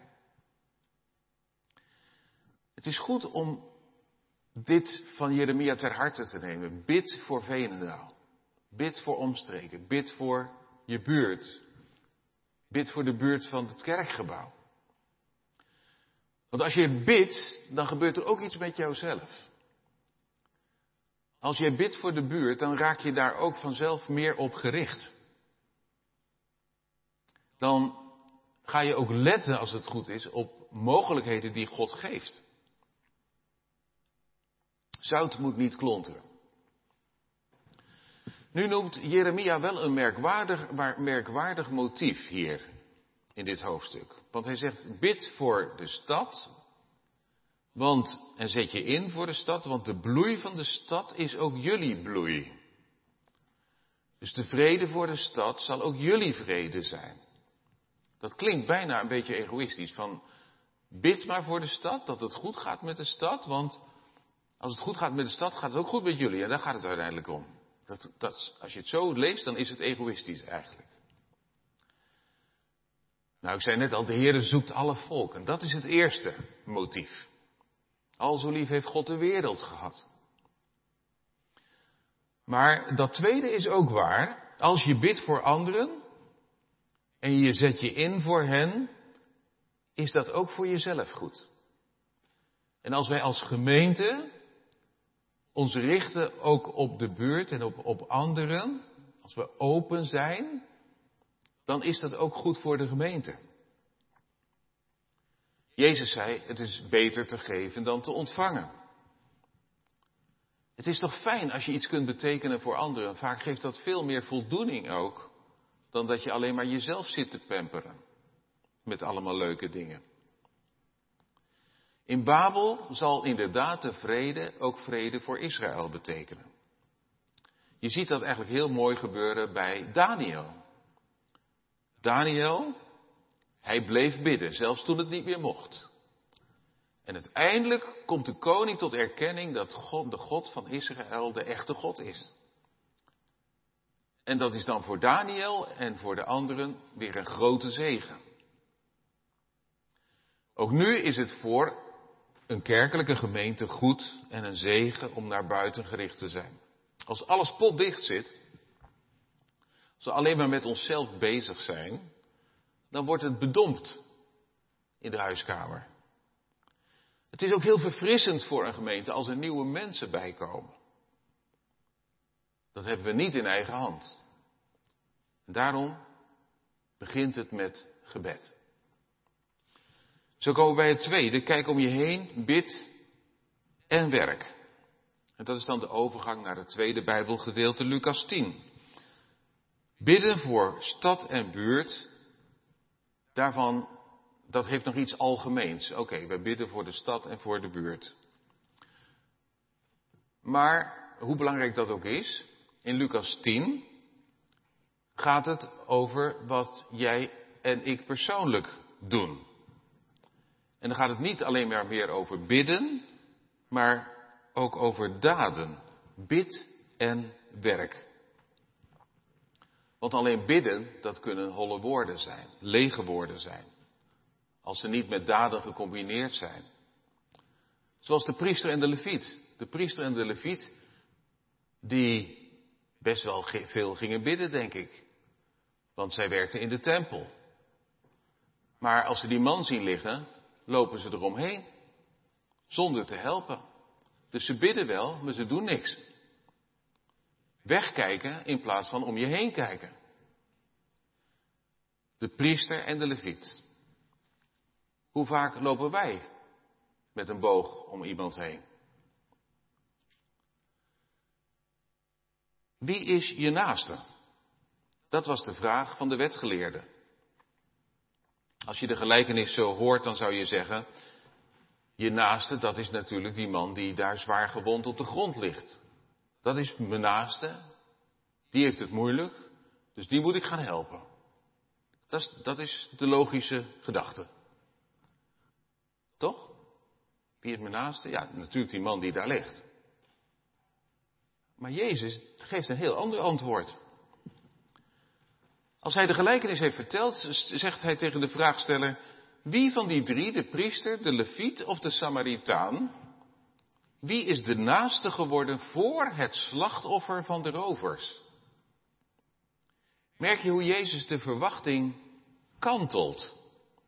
Het is goed om dit van Jeremia ter harte te nemen. Bid voor Veenendaal. Bid voor omstreken. Bid voor je buurt. Bid voor de buurt van het kerkgebouw. Want als je bidt, dan gebeurt er ook iets met jouzelf. Als jij bidt voor de buurt, dan raak je daar ook vanzelf meer op gericht. Dan ga je ook letten, als het goed is, op mogelijkheden die God geeft. Zout moet niet klonteren. Nu noemt Jeremia wel een merkwaardig, merkwaardig motief hier in dit hoofdstuk. Want hij zegt, bid voor de stad, want, en zet je in voor de stad, want de bloei van de stad is ook jullie bloei. Dus de vrede voor de stad zal ook jullie vrede zijn. Dat klinkt bijna een beetje egoïstisch, van bid maar voor de stad, dat het goed gaat met de stad, want als het goed gaat met de stad, gaat het ook goed met jullie. En daar gaat het uiteindelijk om. Dat, dat, als je het zo leest, dan is het egoïstisch eigenlijk. Nou, ik zei net al, de Heere zoekt alle volken. Dat is het eerste motief. Al zo lief heeft God de wereld gehad. Maar dat tweede is ook waar. Als je bidt voor anderen en je zet je in voor hen, is dat ook voor jezelf goed. En als wij als gemeente ons richten ook op de buurt en op, op anderen, als we open zijn, dan is dat ook goed voor de gemeente. Jezus zei, het is beter te geven dan te ontvangen. Het is toch fijn als je iets kunt betekenen voor anderen. Vaak geeft dat veel meer voldoening ook, dan dat je alleen maar jezelf zit te pamperen. Met allemaal leuke dingen. In Babel zal inderdaad de vrede ook vrede voor Israël betekenen. Je ziet dat eigenlijk heel mooi gebeuren bij Daniel. Daniel, hij bleef bidden, zelfs toen het niet meer mocht. En uiteindelijk komt de koning tot erkenning dat God, de God van Israël, de echte God is. En dat is dan voor Daniel en voor de anderen weer een grote zegen. Ook nu is het voor een kerkelijke gemeente goed en een zegen om naar buiten gericht te zijn. Als alles potdicht zit, als we alleen maar met onszelf bezig zijn, dan wordt het bedompt in de huiskamer. Het is ook heel verfrissend voor een gemeente als er nieuwe mensen bijkomen. Dat hebben we niet in eigen hand. En daarom begint het met gebed. Zo komen we bij het tweede. Kijk om je heen, bid en werk. En dat is dan de overgang naar het tweede Bijbelgedeelte, Lucas tien. Bidden voor stad en buurt, daarvan, dat heeft nog iets algemeens. Oké, okay, we bidden voor de stad en voor de buurt. Maar, hoe belangrijk dat ook is, in Lucas tien gaat het over wat jij en ik persoonlijk doen. En dan gaat het niet alleen maar meer over bidden, maar ook over daden. Bid en werk. Want alleen bidden, dat kunnen holle woorden zijn, lege woorden zijn. Als ze niet met daden gecombineerd zijn. Zoals de priester en de leviet. De priester en de leviet, die best wel veel gingen bidden, denk ik. Want zij werkten in de tempel. Maar als ze die man zien liggen, lopen ze eromheen. Zonder te helpen. Dus ze bidden wel, maar ze doen niks. Wegkijken in plaats van om je heen kijken. De priester en de leviet. Hoe vaak lopen wij met een boog om iemand heen? Wie is je naaste? Dat was de vraag van de wetgeleerde. Als je de gelijkenis zo hoort, dan zou je zeggen, je naaste, dat is natuurlijk die man die daar zwaar gewond op de grond ligt. Dat is mijn naaste. Die heeft het moeilijk, dus die moet ik gaan helpen. Dat is, dat is de logische gedachte. Toch? Wie is mijn naaste? Ja, natuurlijk die man die daar ligt. Maar Jezus geeft een heel ander antwoord. Als hij de gelijkenis heeft verteld, zegt hij tegen de vraagsteller, wie van die drie, de priester, de leviet of de Samaritaan, wie is de naaste geworden voor het slachtoffer van de rovers? Merk je hoe Jezus de verwachting kantelt?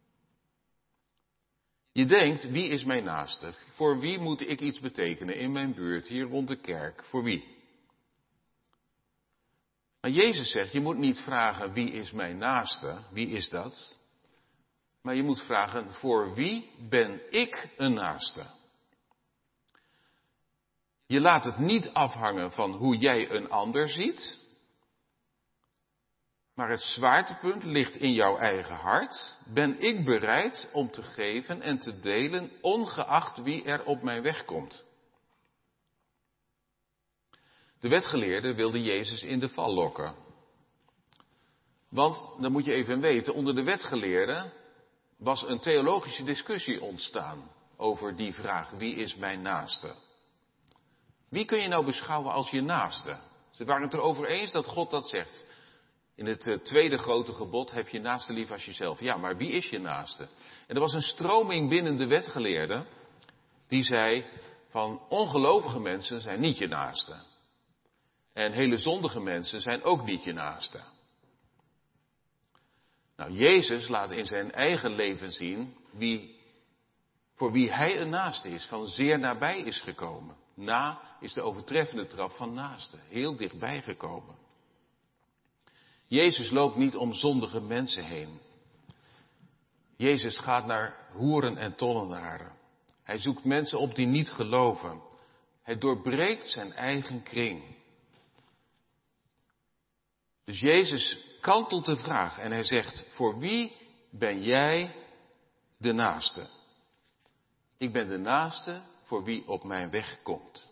Je denkt, wie is mijn naaste? Voor wie moet ik iets betekenen in mijn buurt, hier rond de kerk? Voor wie? Maar Jezus zegt, je moet niet vragen, wie is mijn naaste? Wie is dat? Maar je moet vragen, voor wie ben ik een naaste? Je laat het niet afhangen van hoe jij een ander ziet. Maar het zwaartepunt ligt in jouw eigen hart. Ben ik bereid om te geven en te delen, ongeacht wie er op mijn weg komt? De wetgeleerden wilden Jezus in de val lokken. Want, dat moet je even weten, onder de wetgeleerden was een theologische discussie ontstaan over die vraag, wie is mijn naaste? Wie kun je nou beschouwen als je naaste? Ze waren het erover eens dat God dat zegt. In het uh, tweede grote gebod heb je naaste lief als jezelf. Ja, maar wie is je naaste? En er was een stroming binnen de wetgeleerden die zei van ongelovige mensen zijn niet je naaste. En hele zondige mensen zijn ook niet je naaste. Nou, Jezus laat in zijn eigen leven zien wie, voor wie hij een naaste is, van zeer nabij is gekomen. Na is de overtreffende trap van naaste, heel dichtbij gekomen. Jezus loopt niet om zondige mensen heen. Jezus gaat naar hoeren en tollenaren. Hij zoekt mensen op die niet geloven. Hij doorbreekt zijn eigen kring. Dus Jezus kantelt de vraag en hij zegt, voor wie ben jij de naaste? Ik ben de naaste voor wie op mijn weg komt.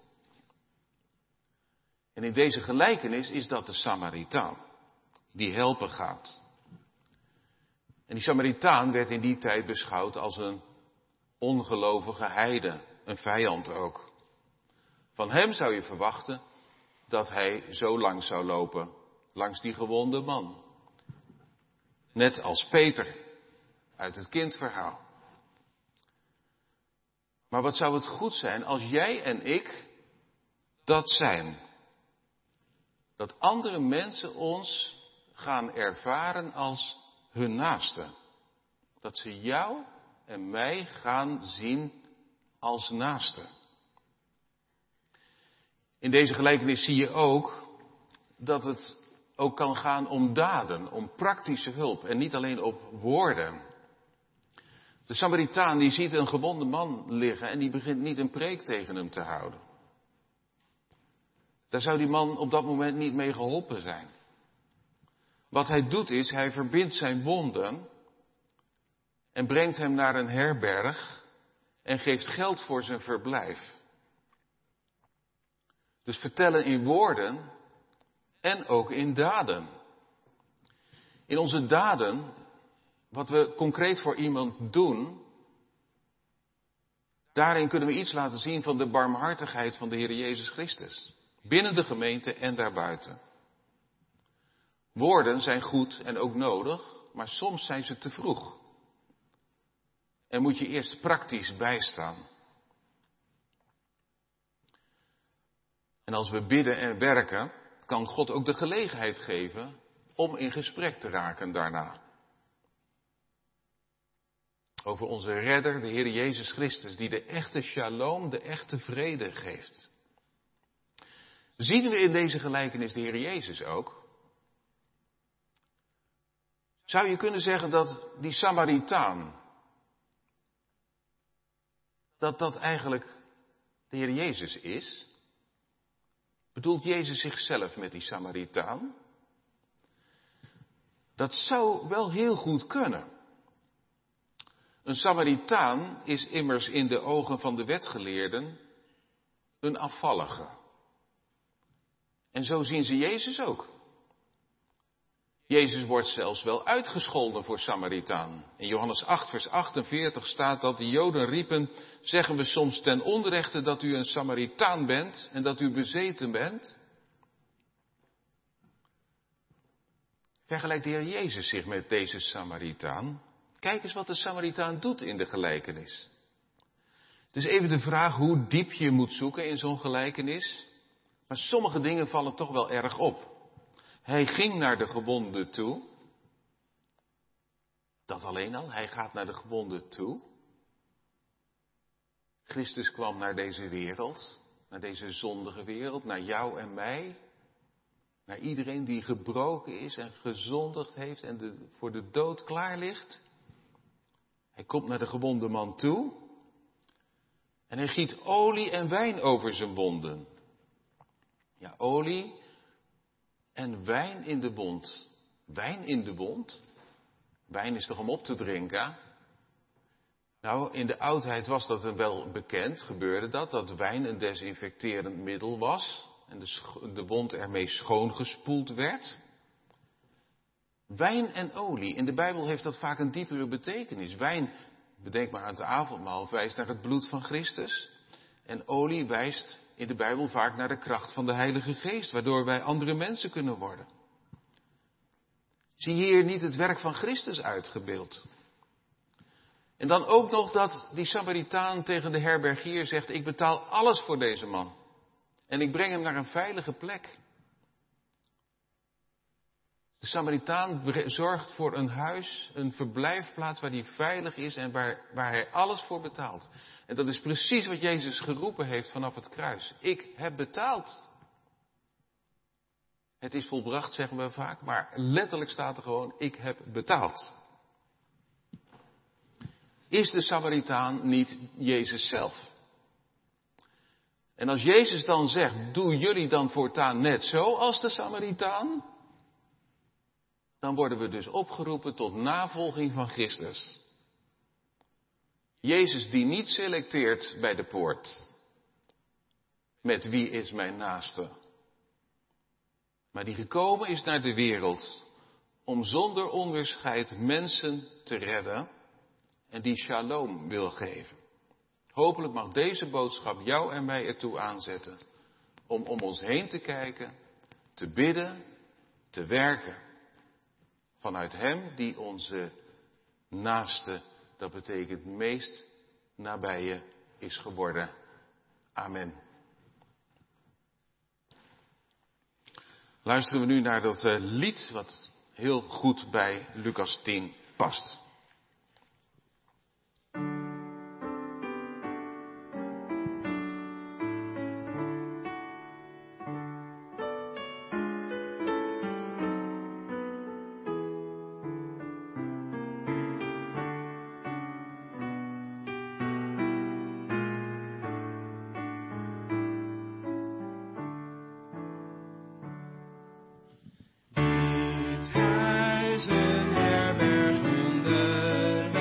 En in deze gelijkenis is dat de Samaritaan, die helpen gaat. En die Samaritaan werd in die tijd beschouwd als een ongelovige heide, een vijand ook. Van hem zou je verwachten dat hij zo lang zou lopen langs die gewonde man. Net als Peter uit het kindverhaal. Maar wat zou het goed zijn als jij en ik dat zijn? Dat andere mensen ons gaan ervaren als hun naaste. Dat ze jou en mij gaan zien als naaste. In deze gelijkenis zie je ook dat het ook kan gaan om daden, om praktische hulp en niet alleen op woorden. De Samaritaan die ziet een gewonde man liggen en die begint niet een preek tegen hem te houden. Daar zou die man op dat moment niet mee geholpen zijn. Wat hij doet is, hij verbindt zijn wonden en brengt hem naar een herberg en geeft geld voor zijn verblijf. Dus vertellen in woorden en ook in daden. In onze daden, wat we concreet voor iemand doen, daarin kunnen we iets laten zien van de barmhartigheid van de Heer Jezus Christus. Binnen de gemeente en daarbuiten. Woorden zijn goed en ook nodig, maar soms zijn ze te vroeg. En moet je eerst praktisch bijstaan. En als we bidden en werken, kan God ook de gelegenheid geven om in gesprek te raken daarna. Over onze redder, de Heer Jezus Christus, die de echte shalom, de echte vrede geeft. Zien we in deze gelijkenis de Heer Jezus ook? Zou je kunnen zeggen dat die Samaritaan, dat dat eigenlijk de Heer Jezus is? Bedoelt Jezus zichzelf met die Samaritaan? Dat zou wel heel goed kunnen. Een Samaritaan is immers in de ogen van de wetgeleerden een afvallige. En zo zien ze Jezus ook. Jezus wordt zelfs wel uitgescholden voor Samaritaan. In Johannes acht vers achtenveertig staat dat de Joden riepen, zeggen we soms ten onrechte dat u een Samaritaan bent en dat u bezeten bent? Vergelijkt de Heer Jezus zich met deze Samaritaan? Kijk eens wat de Samaritaan doet in de gelijkenis. Het is even de vraag hoe diep je moet zoeken in zo'n gelijkenis. Maar sommige dingen vallen toch wel erg op. Hij ging naar de gewonde toe. Dat alleen al, hij gaat naar de gewonde toe. Christus kwam naar deze wereld, naar deze zondige wereld, naar jou en mij. Naar iedereen die gebroken is en gezondigd heeft en de, voor de dood klaar ligt. Hij komt naar de gewonde man toe. En hij giet olie en wijn over zijn wonden. Ja, olie en wijn in de wond. Wijn in de wond? Wijn is toch om op te drinken? Nou, in de oudheid was dat wel bekend, gebeurde dat, dat wijn een desinfecterend middel was. En de, sch- de wond ermee schoongespoeld werd. Wijn en olie. In de Bijbel heeft dat vaak een diepere betekenis. Wijn, bedenk maar aan het avondmaal, wijst naar het bloed van Christus. En olie wijst in de Bijbel vaak naar de kracht van de Heilige Geest, waardoor wij andere mensen kunnen worden. Zie hier niet het werk van Christus uitgebeeld. En dan ook nog dat die Samaritaan tegen de herbergier zegt, ik betaal alles voor deze man. En ik breng hem naar een veilige plek. De Samaritaan zorgt voor een huis, een verblijfplaats waar hij veilig is en waar, waar hij alles voor betaalt. En dat is precies wat Jezus geroepen heeft vanaf het kruis. Ik heb betaald. Het is volbracht, zeggen we vaak, maar letterlijk staat er gewoon, ik heb betaald. Is de Samaritaan niet Jezus zelf? En als Jezus dan zegt, doe jullie dan voortaan net zo als de Samaritaan? Dan worden we dus opgeroepen tot navolging van Christus. Jezus die niet selecteert bij de poort. Met wie is mijn naaste? Maar die gekomen is naar de wereld om zonder onderscheid mensen te redden en die shalom wil geven. Hopelijk mag deze boodschap jou en mij ertoe aanzetten om om ons heen te kijken, te bidden, te werken. Vanuit Hem die onze naaste, dat betekent meest nabije, is geworden. Amen. Luisteren we nu naar dat uh, lied wat heel goed bij Lucas tien past. Een herberg onderweg,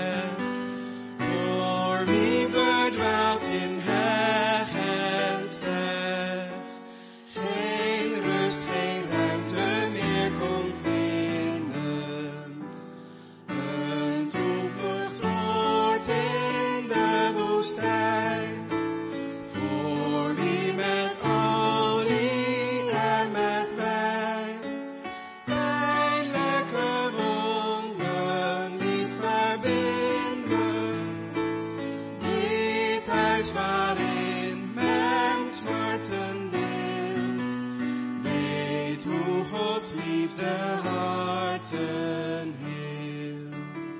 voor wie verdwaalt in heg en steg, geen rust, geen ruimte meer kon vinden, een toevluchtsoord in de woestijn, voor wie met olie en met wijn waarin men smarten deelt, weet hoe Gods liefde harten heelt.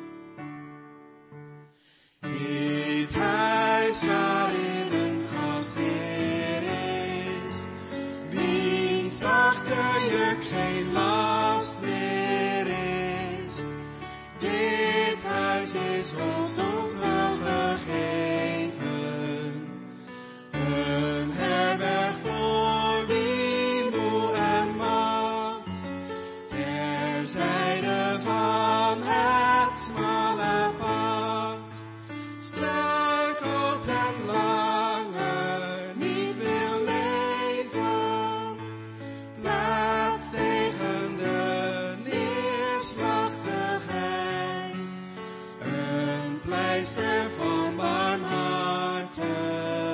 Dit huis waarin een gastheer is, wiens zachte juk geen last meer is. Dit huis is ons tot gegeven. Een herberg voor wie moe en mat, terzijde van het smalle pad, struikelt en langer niet wil leven, plaats tegen de neerslachtigheid, een pleister van barmhartigheid.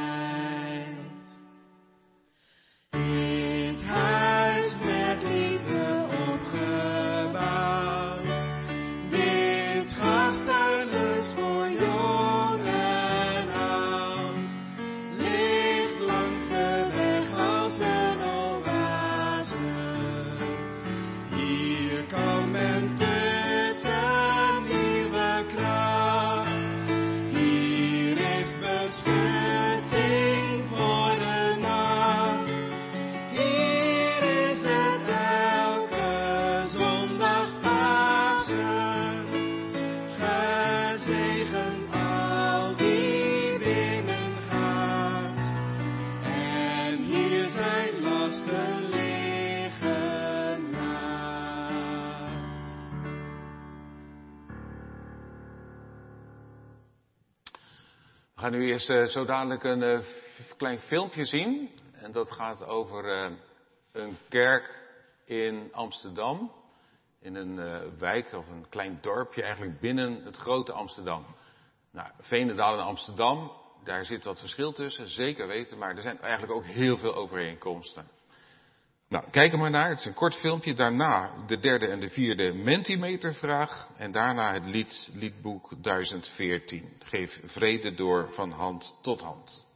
We gaan nu eerst uh, zo dadelijk een uh, klein filmpje zien. En dat gaat over uh, een kerk in Amsterdam. In een uh, wijk of een klein dorpje eigenlijk binnen het grote Amsterdam. Nou, Veenendaal en Amsterdam, daar zit wat verschil tussen, zeker weten. Maar er zijn eigenlijk ook heel veel overeenkomsten. Nou, kijk er maar naar. Het is een kort filmpje. Daarna de derde en de vierde Mentimetervraag. En daarna het lied, liedboek duizend veertien. Geef vrede door van hand tot hand.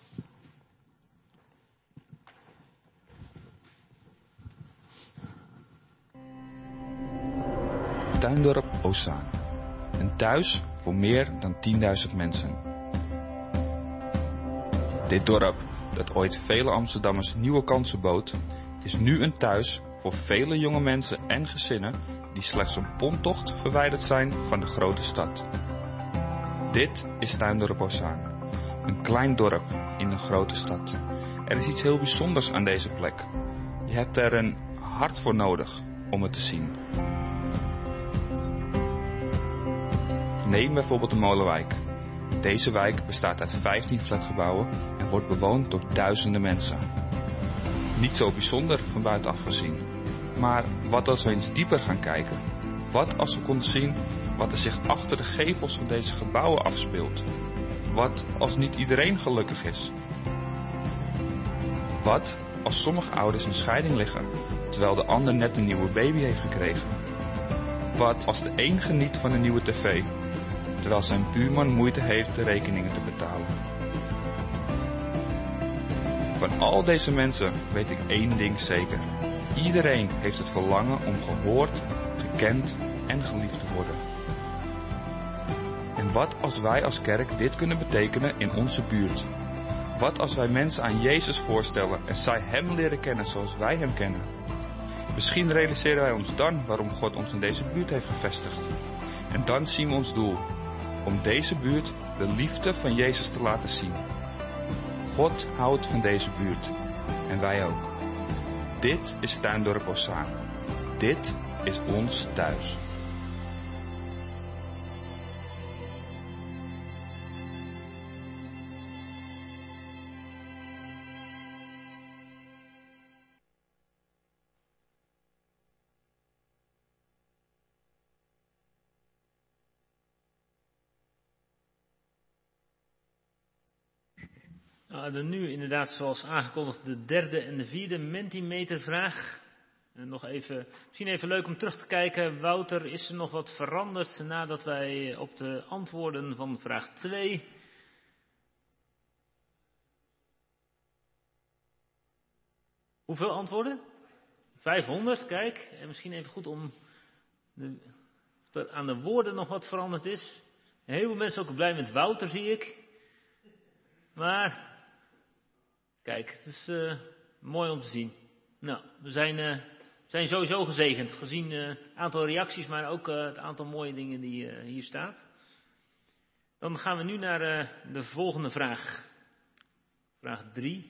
Tuindorp Ozaan. Een thuis voor meer dan tienduizend mensen. Dit dorp, dat ooit vele Amsterdammers nieuwe kansen bood, is nu een thuis voor vele jonge mensen en gezinnen die slechts een ponttocht verwijderd zijn van de grote stad. Dit is Tuindorp Ozaan. Een klein dorp in een grote stad. Er is iets heel bijzonders aan deze plek. Je hebt er een hart voor nodig om het te zien. Neem bijvoorbeeld de Molenwijk. Deze wijk bestaat uit vijftien flatgebouwen en wordt bewoond door duizenden mensen. Niet zo bijzonder van buitenaf gezien. Maar wat als we eens dieper gaan kijken? Wat als we konden zien wat er zich achter de gevels van deze gebouwen afspeelt? Wat als niet iedereen gelukkig is? Wat als sommige ouders in scheiding liggen, terwijl de ander net een nieuwe baby heeft gekregen? Wat als de een geniet van een nieuwe tv, terwijl zijn buurman moeite heeft de rekeningen te betalen? Van al deze mensen weet ik één ding zeker. Iedereen heeft het verlangen om gehoord, gekend en geliefd te worden. En wat als wij als kerk dit kunnen betekenen in onze buurt? Wat als wij mensen aan Jezus voorstellen en zij Hem leren kennen zoals wij Hem kennen? Misschien realiseren wij ons dan waarom God ons in deze buurt heeft gevestigd. En dan zien we ons doel, om deze buurt de liefde van Jezus te laten zien. God houdt van deze buurt. En wij ook. Dit is Tuindorp Ozaan. Dit is ons thuis. Nou, dan nu inderdaad zoals aangekondigd de derde en de vierde Mentimeter vraag. En nog even, misschien even leuk om terug te kijken. Wouter, is er nog wat veranderd nadat wij op de antwoorden van vraag twee... Hoeveel antwoorden? vijfhonderd, kijk. En misschien even goed om de, of er aan de woorden nog wat veranderd is. Heel veel mensen ook blij met Wouter, zie ik. Maar... Kijk, het is uh, mooi om te zien. Nou, we zijn, uh, zijn sowieso gezegend, gezien het uh, aantal reacties, maar ook uh, het aantal mooie dingen die uh, hier staat. Dan gaan we nu naar uh, de volgende vraag. Vraag drie.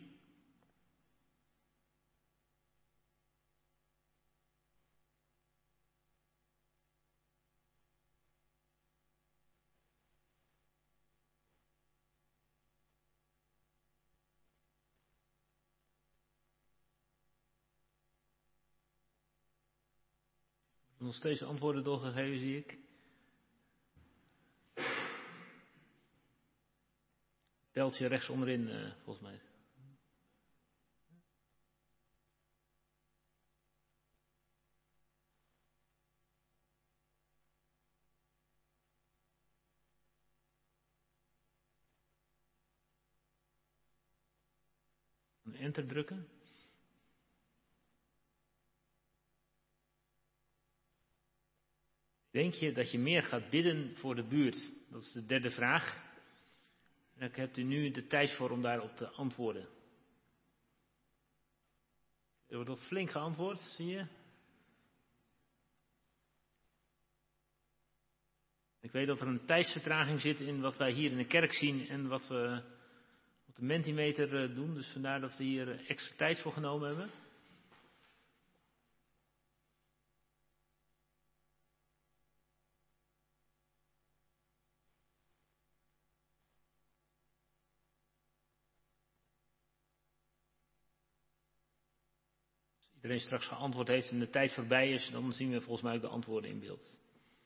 Nog steeds antwoorden doorgegeven, zie ik. Pijltje rechts onderin, uh, volgens mij. Een enter drukken. Denk je dat je meer gaat bidden voor de buurt? Dat is de derde vraag. En ik heb u nu de tijd voor om daarop te antwoorden. Er wordt al flink geantwoord, zie je. Ik weet dat er een tijdsvertraging zit in wat wij hier in de kerk zien en wat we op de Mentimeter doen. Dus vandaar dat we hier extra tijd voor genomen hebben. Iedereen straks geantwoord heeft en de tijd voorbij is, dan zien we volgens mij ook de antwoorden in beeld.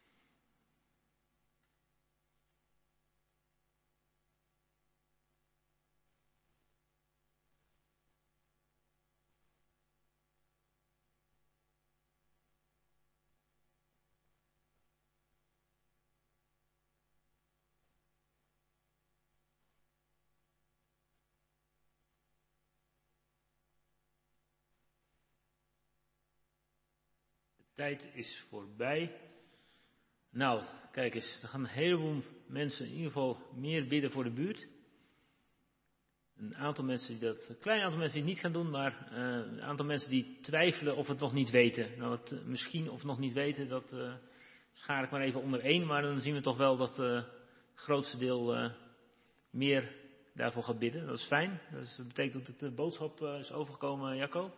Tijd is voorbij. Nou, kijk eens, er gaan een heleboel mensen in ieder geval meer bidden voor de buurt. Een aantal mensen die dat, een klein aantal mensen die het niet gaan doen, maar uh, een aantal mensen die twijfelen of het nog niet weten. Nou, het, misschien of nog niet weten, dat uh, schaar ik maar even onder één, maar dan zien we toch wel dat uh, het grootste deel uh, meer daarvoor gaat bidden. Dat is fijn. Dat, is, dat betekent dat de boodschap uh, is overgekomen, Jacco.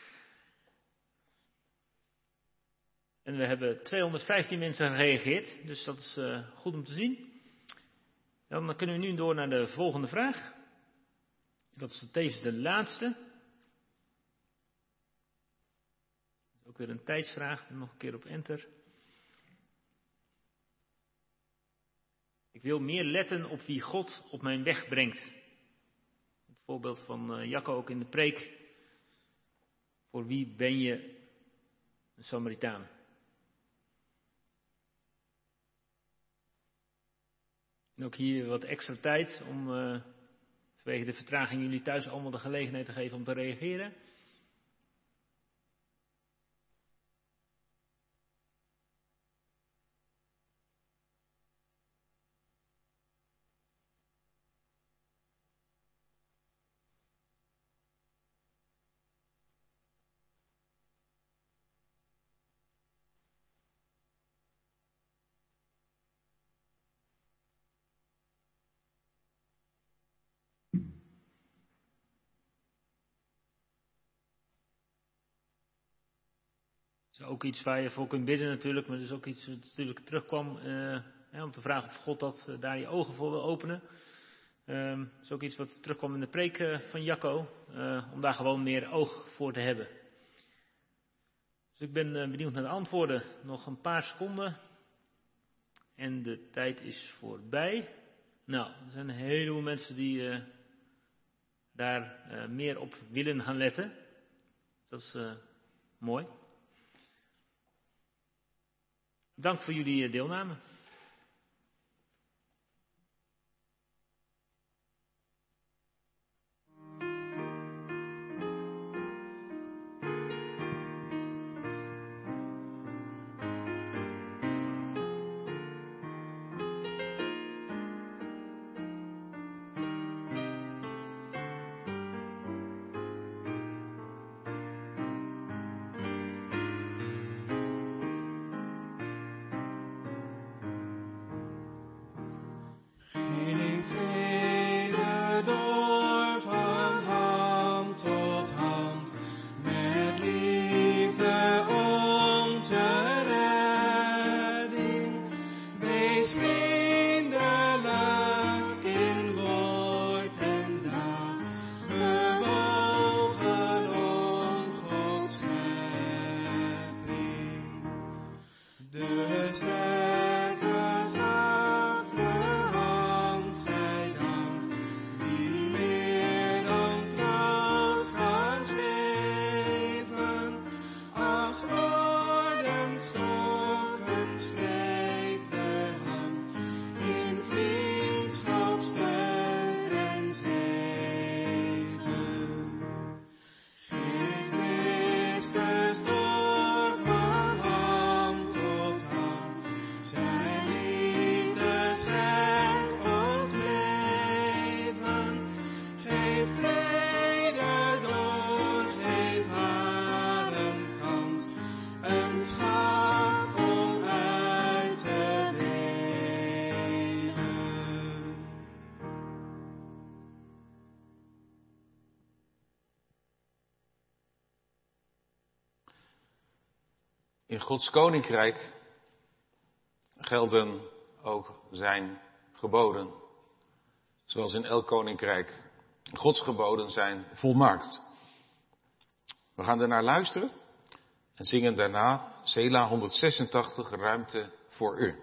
En we hebben tweehonderdvijftien mensen gereageerd. Dus dat is uh, goed om te zien. Dan kunnen we nu door naar de volgende vraag. Dat is tevens de laatste. Dat is ook weer een tijdsvraag. Nog een keer op enter. Ik wil meer letten op wie God op mijn weg brengt. Het voorbeeld van uh, Jacco ook in de preek. Voor wie ben je een Samaritaan? En ook hier wat extra tijd om uh, vanwege de vertraging jullie thuis allemaal de gelegenheid te geven om te reageren. Dat is ook iets waar je voor kunt bidden natuurlijk, maar dat is ook iets wat natuurlijk terugkwam uh, ja, om te vragen of God dat, uh, daar je ogen voor wil openen. Um, dat is ook iets wat terugkwam in de preek uh, van Jacco, uh, om daar gewoon meer oog voor te hebben. Dus ik ben uh, benieuwd naar de antwoorden. Nog een paar seconden en de tijd is voorbij. Nou, er zijn een heleboel mensen die uh, daar uh, meer op willen gaan letten. Dat is uh, mooi. Dank voor jullie deelname. In Gods koninkrijk gelden ook zijn geboden. Zoals in elk koninkrijk. Gods geboden zijn volmaakt. We gaan ernaar luisteren en zingen daarna Sela honderdzesentachtig, ruimte voor u.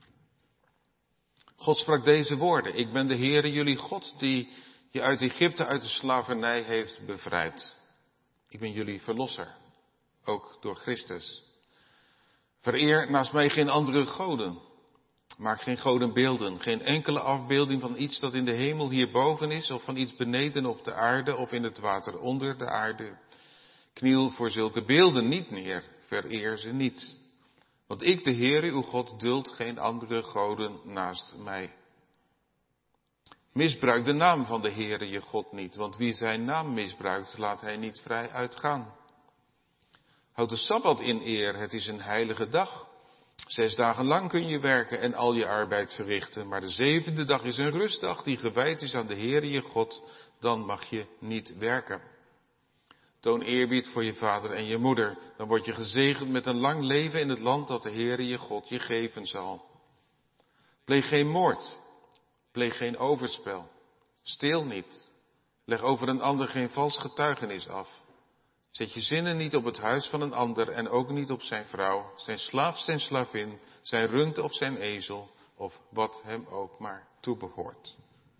God sprak deze woorden: Ik ben de Heere, jullie God, die je uit Egypte, uit de slavernij heeft bevrijd. Ik ben jullie verlosser, ook door Christus. Vereer naast mij geen andere goden. Maak geen godenbeelden, geen enkele afbeelding van iets dat in de hemel hierboven is, of van iets beneden op de aarde, of in het water onder de aarde. Kniel voor zulke beelden niet neer, vereer ze niet. Want ik, de Heere, uw God, duld geen andere goden naast mij. Misbruik de naam van de Heere, je God niet, want wie zijn naam misbruikt, laat hij niet vrij uitgaan. Houd de Sabbat in eer, het is een heilige dag. Zes dagen lang kun je werken en al je arbeid verrichten, maar de zevende dag is een rustdag die gewijd is aan de Heere je God. Dan mag je niet werken. Toon eerbied voor je vader en je moeder, dan word je gezegend met een lang leven in het land dat de Heere je God je geven zal. Pleeg geen moord, pleeg geen overspel, steel niet, leg over een ander geen vals getuigenis af. Zet je zinnen niet op het huis van een ander en ook niet op zijn vrouw, zijn slaaf, zijn slavin, zijn rund of zijn ezel, of wat hem ook maar toebehoort.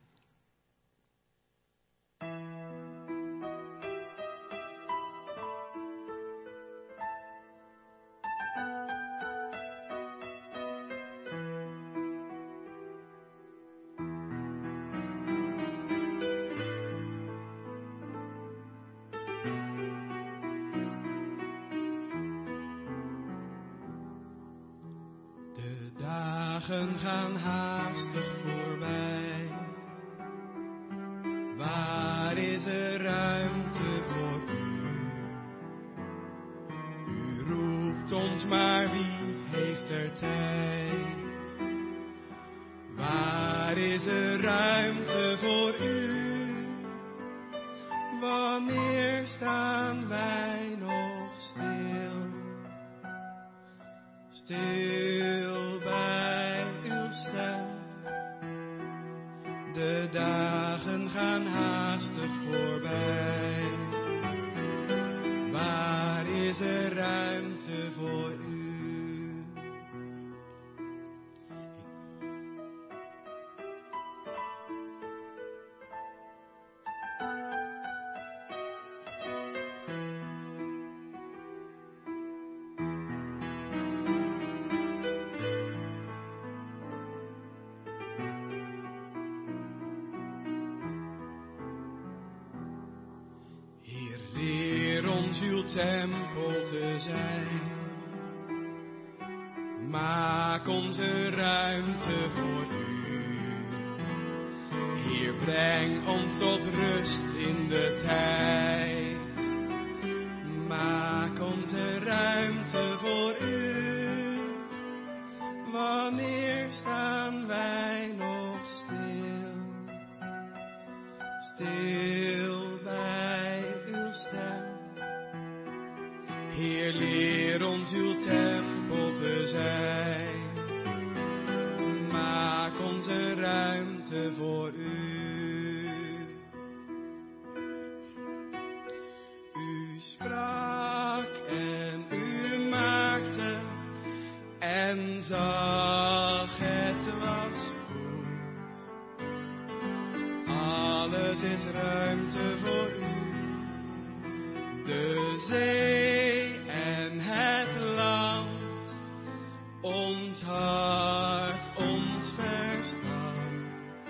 Dagen gaan haastig voorbij. Waar is er ruimte voor u? U roept ons, maar wie heeft er tijd? Waar is er ruimte voor u? Wanneer staan wij nog stil? Stil bij uw stem. De dagen gaan haastig voorbij. Waar is er ruimte voor u? Uw tempel te zijn. Maak onze ruimte voor u. Heer, breng ons tot rust in de tijd. Maak onze ruimte voor u. Wanneer staan wij nog stil? Stil bij uw stem. Heer, leer ons uw tempel te zijn. Maak onze ruimte voor u. U sprak en u maakte en zag het was goed. Alles is ruimte voor u. De zee en het land, ons hart, ons verstand.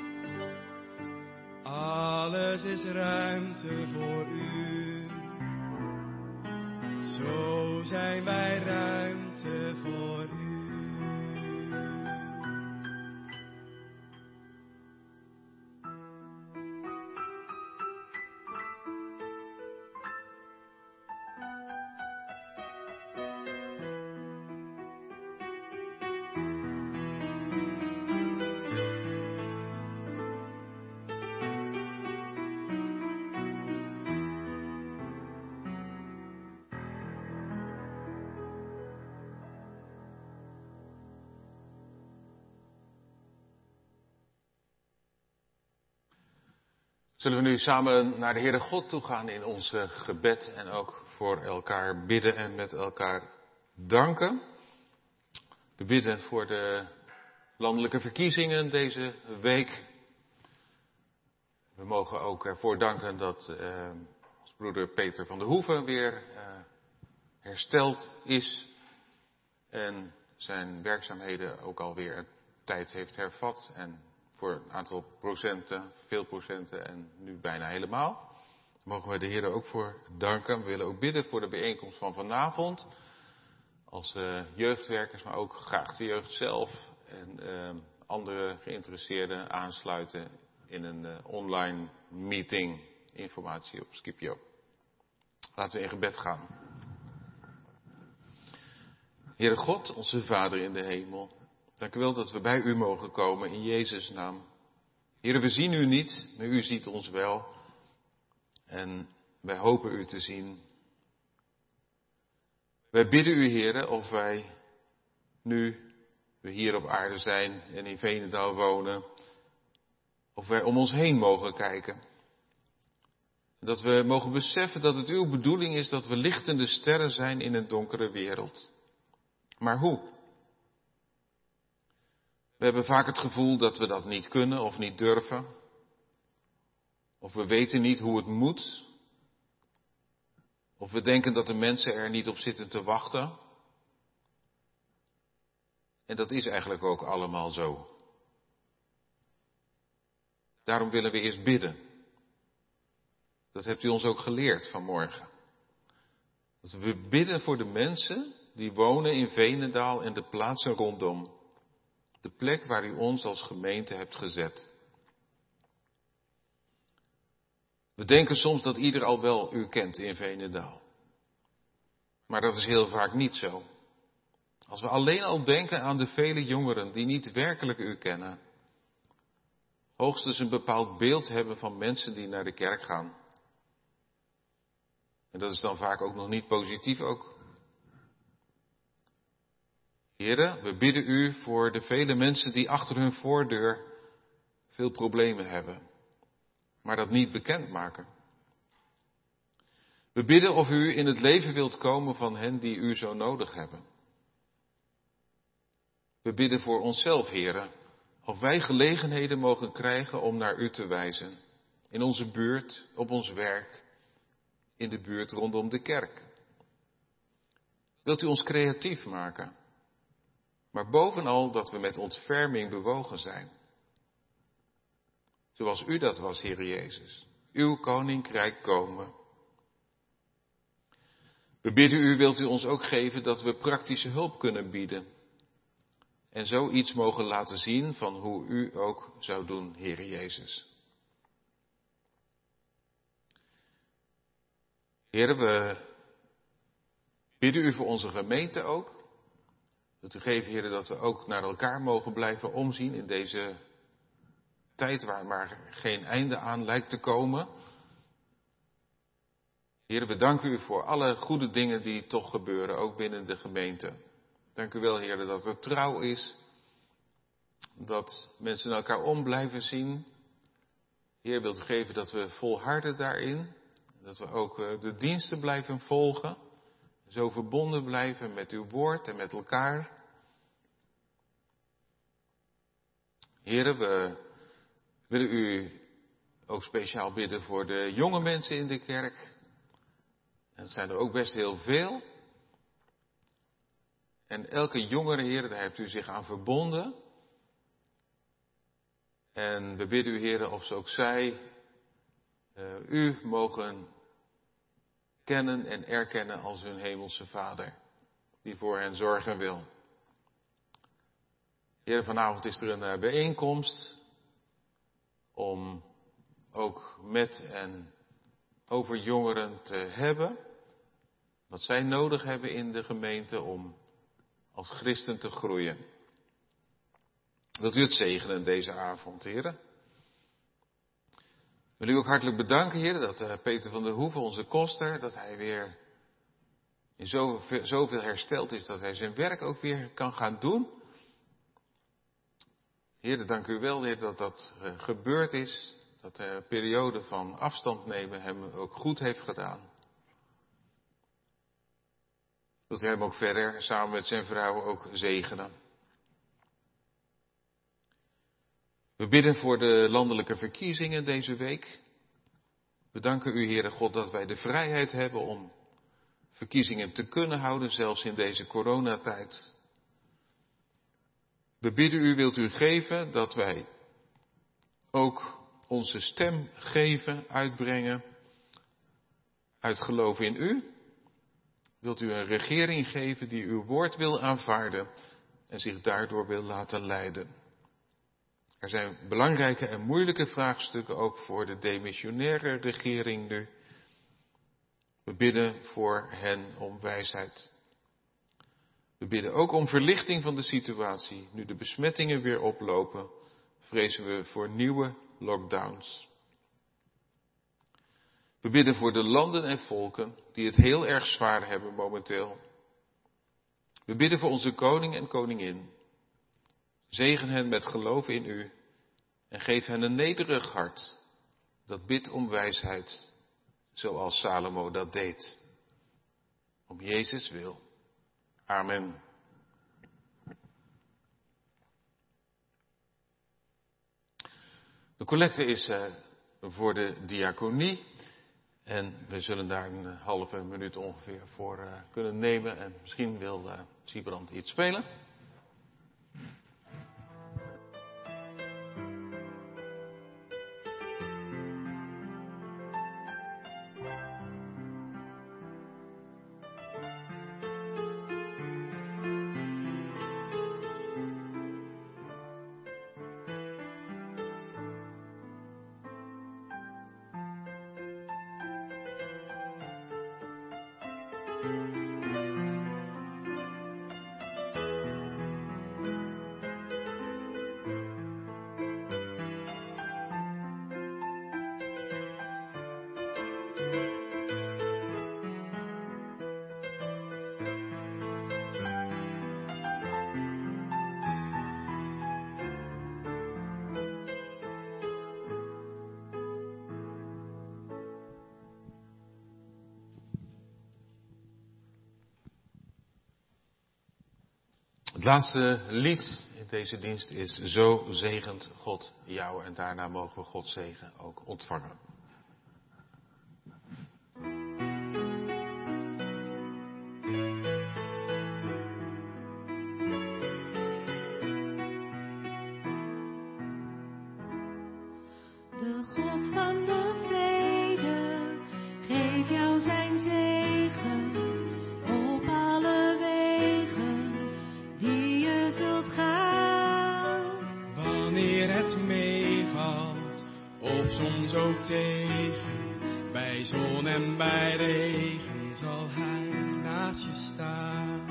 Alles is ruimte voor u. Zo zijn wij ruimte voor u. Zullen we nu samen naar de Heere God toe gaan in ons gebed en ook voor elkaar bidden en met elkaar danken. We bidden voor de landelijke verkiezingen deze week. We mogen ook ervoor danken dat eh, ons broeder Peter van der Hoeven weer eh, hersteld is en zijn werkzaamheden ook alweer een tijd heeft hervat en voor een aantal procenten, veel procenten en nu bijna helemaal. Daar mogen we de Heer ook voor danken. We willen ook bidden voor de bijeenkomst van vanavond. Als uh, jeugdwerkers, maar ook graag de jeugd zelf en uh, andere geïnteresseerden aansluiten in een uh, online meeting. Informatie op Scipio. Laten we in gebed gaan. Heere God, onze Vader in de hemel, dank u wel dat we bij u mogen komen in Jezus' naam. Heere, we zien u niet, maar u ziet ons wel. En wij hopen u te zien. Wij bidden u, Heere, of wij nu we hier op aarde zijn en in Veenendaal wonen, of wij om ons heen mogen kijken. Dat we mogen beseffen dat het uw bedoeling is dat we lichtende sterren zijn in een donkere wereld. Maar hoe? We hebben vaak het gevoel dat we dat niet kunnen of niet durven. Of we weten niet hoe het moet. Of we denken dat de mensen er niet op zitten te wachten. En dat is eigenlijk ook allemaal zo. Daarom willen we eerst bidden. Dat hebt u ons ook geleerd vanmorgen. Dat we bidden voor de mensen die wonen in Veenendaal en de plaatsen rondom. De plek waar u ons als gemeente hebt gezet. We denken soms dat ieder al wel u kent in Veenendaal. Maar dat is heel vaak niet zo. Als we alleen al denken aan de vele jongeren die niet werkelijk u kennen. Hoogstens een bepaald beeld hebben van mensen die naar de kerk gaan. En dat is dan vaak ook nog niet positief ook. Heren, we bidden u voor de vele mensen die achter hun voordeur veel problemen hebben. Maar dat niet bekendmaken. We bidden of u in het leven wilt komen van hen die u zo nodig hebben. We bidden voor onszelf, heren, of wij gelegenheden mogen krijgen om naar u te wijzen. In onze buurt, op ons werk, in de buurt rondom de kerk. Wilt u ons creatief maken? Maar bovenal dat we met ontferming bewogen zijn. Zoals u dat was, Heer Jezus. Uw koninkrijk komen. We bidden u, wilt u ons ook geven dat we praktische hulp kunnen bieden. En zoiets mogen laten zien van hoe u ook zou doen, Heer Jezus. Heer, we bidden u voor onze gemeente ook. Dat u geeft, Heer, dat we ook naar elkaar mogen blijven omzien in deze tijd waar maar geen einde aan lijkt te komen. Heer, we danken u voor alle goede dingen die toch gebeuren, ook binnen de gemeente. Dank u wel, Heer, dat het trouw is. Dat mensen elkaar om blijven zien. Heer, wilt geven dat we volharden daarin. Dat we ook de diensten blijven volgen. Zo verbonden blijven met uw woord en met elkaar. Heer, we willen u ook speciaal bidden voor de jonge mensen in de kerk. En dat zijn er ook best heel veel. En elke jongere, Heer, daar hebt u zich aan verbonden. En we bidden u, Heer, of ze ook zij uh, u mogen kennen en erkennen als hun hemelse Vader, die voor hen zorgen wil. Heer, vanavond is er een uh, bijeenkomst om ook met en over jongeren te hebben. Wat zij nodig hebben in de gemeente om als christen te groeien. Wilt u het zegenen deze avond, heren? Wil u ook hartelijk bedanken, heren, dat uh, Peter van der Hoeven, onze koster, dat hij weer in zoveel, zoveel hersteld is, dat hij zijn werk ook weer kan gaan doen. Heren, dank u wel, heer, dat dat uh, gebeurd is. Dat de periode van afstand nemen hem ook goed heeft gedaan. Dat we hem ook verder samen met zijn vrouw ook zegenen. We bidden voor de landelijke verkiezingen deze week. We danken u, Heere God, dat wij de vrijheid hebben om verkiezingen te kunnen houden, zelfs in deze coronatijd. We bidden u, wilt u geven dat wij ook onze stem geven, uitbrengen, uit geloof in u. Wilt u een regering geven die uw woord wil aanvaarden en zich daardoor wil laten leiden. Er zijn belangrijke en moeilijke vraagstukken ook voor de demissionaire regering nu. We bidden voor hen om wijsheid. We bidden ook om verlichting van de situatie. Nu de besmettingen weer oplopen, vrezen we voor nieuwe lockdowns. We bidden voor de landen en volken die het heel erg zwaar hebben momenteel. We bidden voor onze koning en koningin. Zegen hen met geloof in u en geef hen een nederig hart dat bidt om wijsheid, zoals Salomo dat deed. Om Jezus wil. Amen. De collecte is uh, voor de diaconie. En we zullen daar een halve minuut ongeveer voor uh, kunnen nemen. En misschien wil uh, Siebrand iets spelen. Het laatste lied in deze dienst is Zo zegent God jou. En daarna mogen we Gods zegen ook ontvangen. De God van de vrede, geef jou zijn zegen op alle wegen die je zult gaan. Wanneer het meevalt, of soms ook tegen, bij zon en bij regen zal hij naast je staan.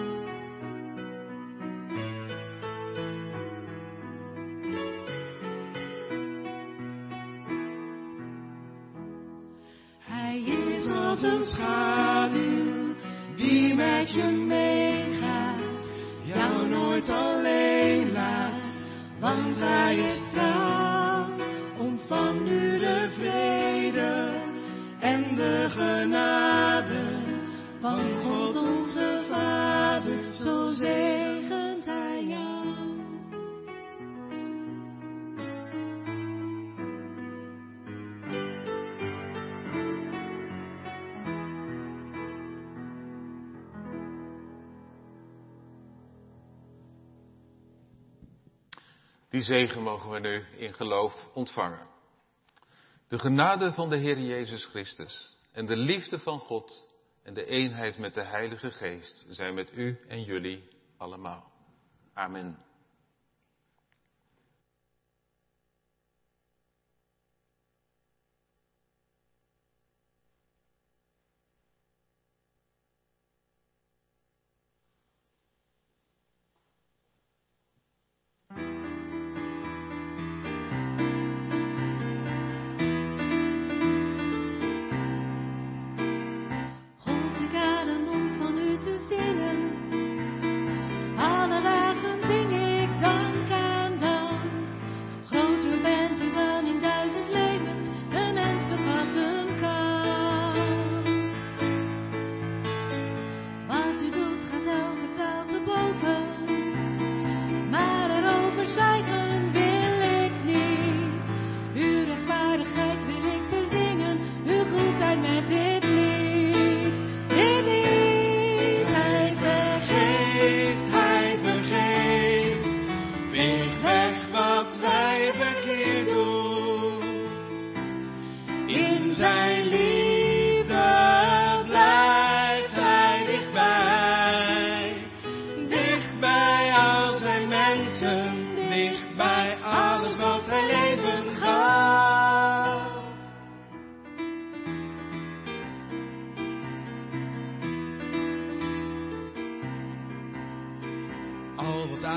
Hij is als een schaduw die met je meegaat, jou nooit alleen laat, want hij is trouw. Ontvang nu de vrede en de genade van God onze Vader, zo zegent hij jou. Die zegen mogen we nu in geloof ontvangen. De genade van de Heer Jezus Christus en de liefde van God en de eenheid met de Heilige Geest zijn met u en jullie allemaal. Amen. God, ik adem om van u te zingen. Alle dagen zing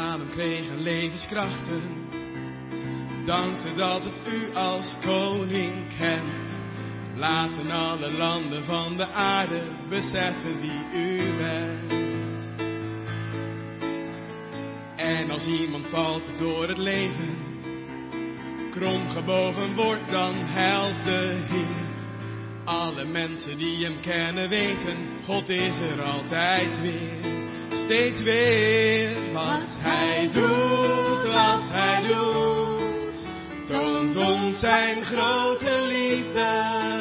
adem kregen levenskrachten, dankte dat het u als koning kent. Laten alle landen van de aarde beseffen wie u bent. En als iemand valt door het leven, kromgebogen wordt, dan helpt de Heer. Alle mensen die hem kennen weten, God is er altijd weer. Steeds weer wat hij doet, wat hij doet, toont ons zijn grote liefde.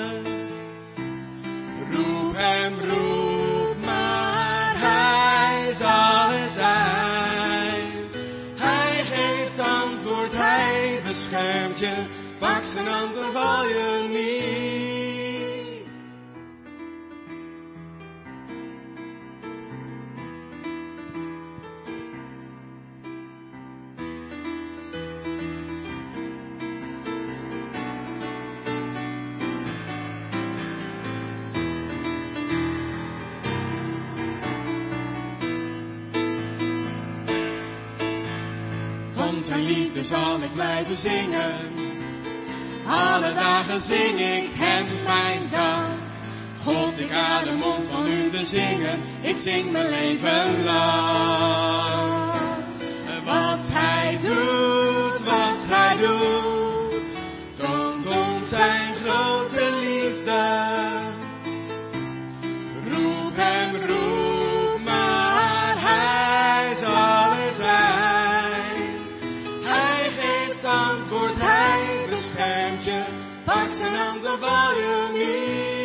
Roep hem, roep, maar hij zal er zijn. Hij geeft antwoord, hij beschermt je, pak zijn hand, dan val je niet. Van zijn liefde zal ik blijven zingen. Alle dagen zing ik hem mijn dank. God, ik adem om van u te zingen. Ik zing mijn leven lang. Wat hij doet, wat hij doet, toont ons zijn grote liefde. Roep hem, roep, maar hij zal er zijn. Hij geeft antwoord, hij beschermt je, pak zijn hand, dan val je niet.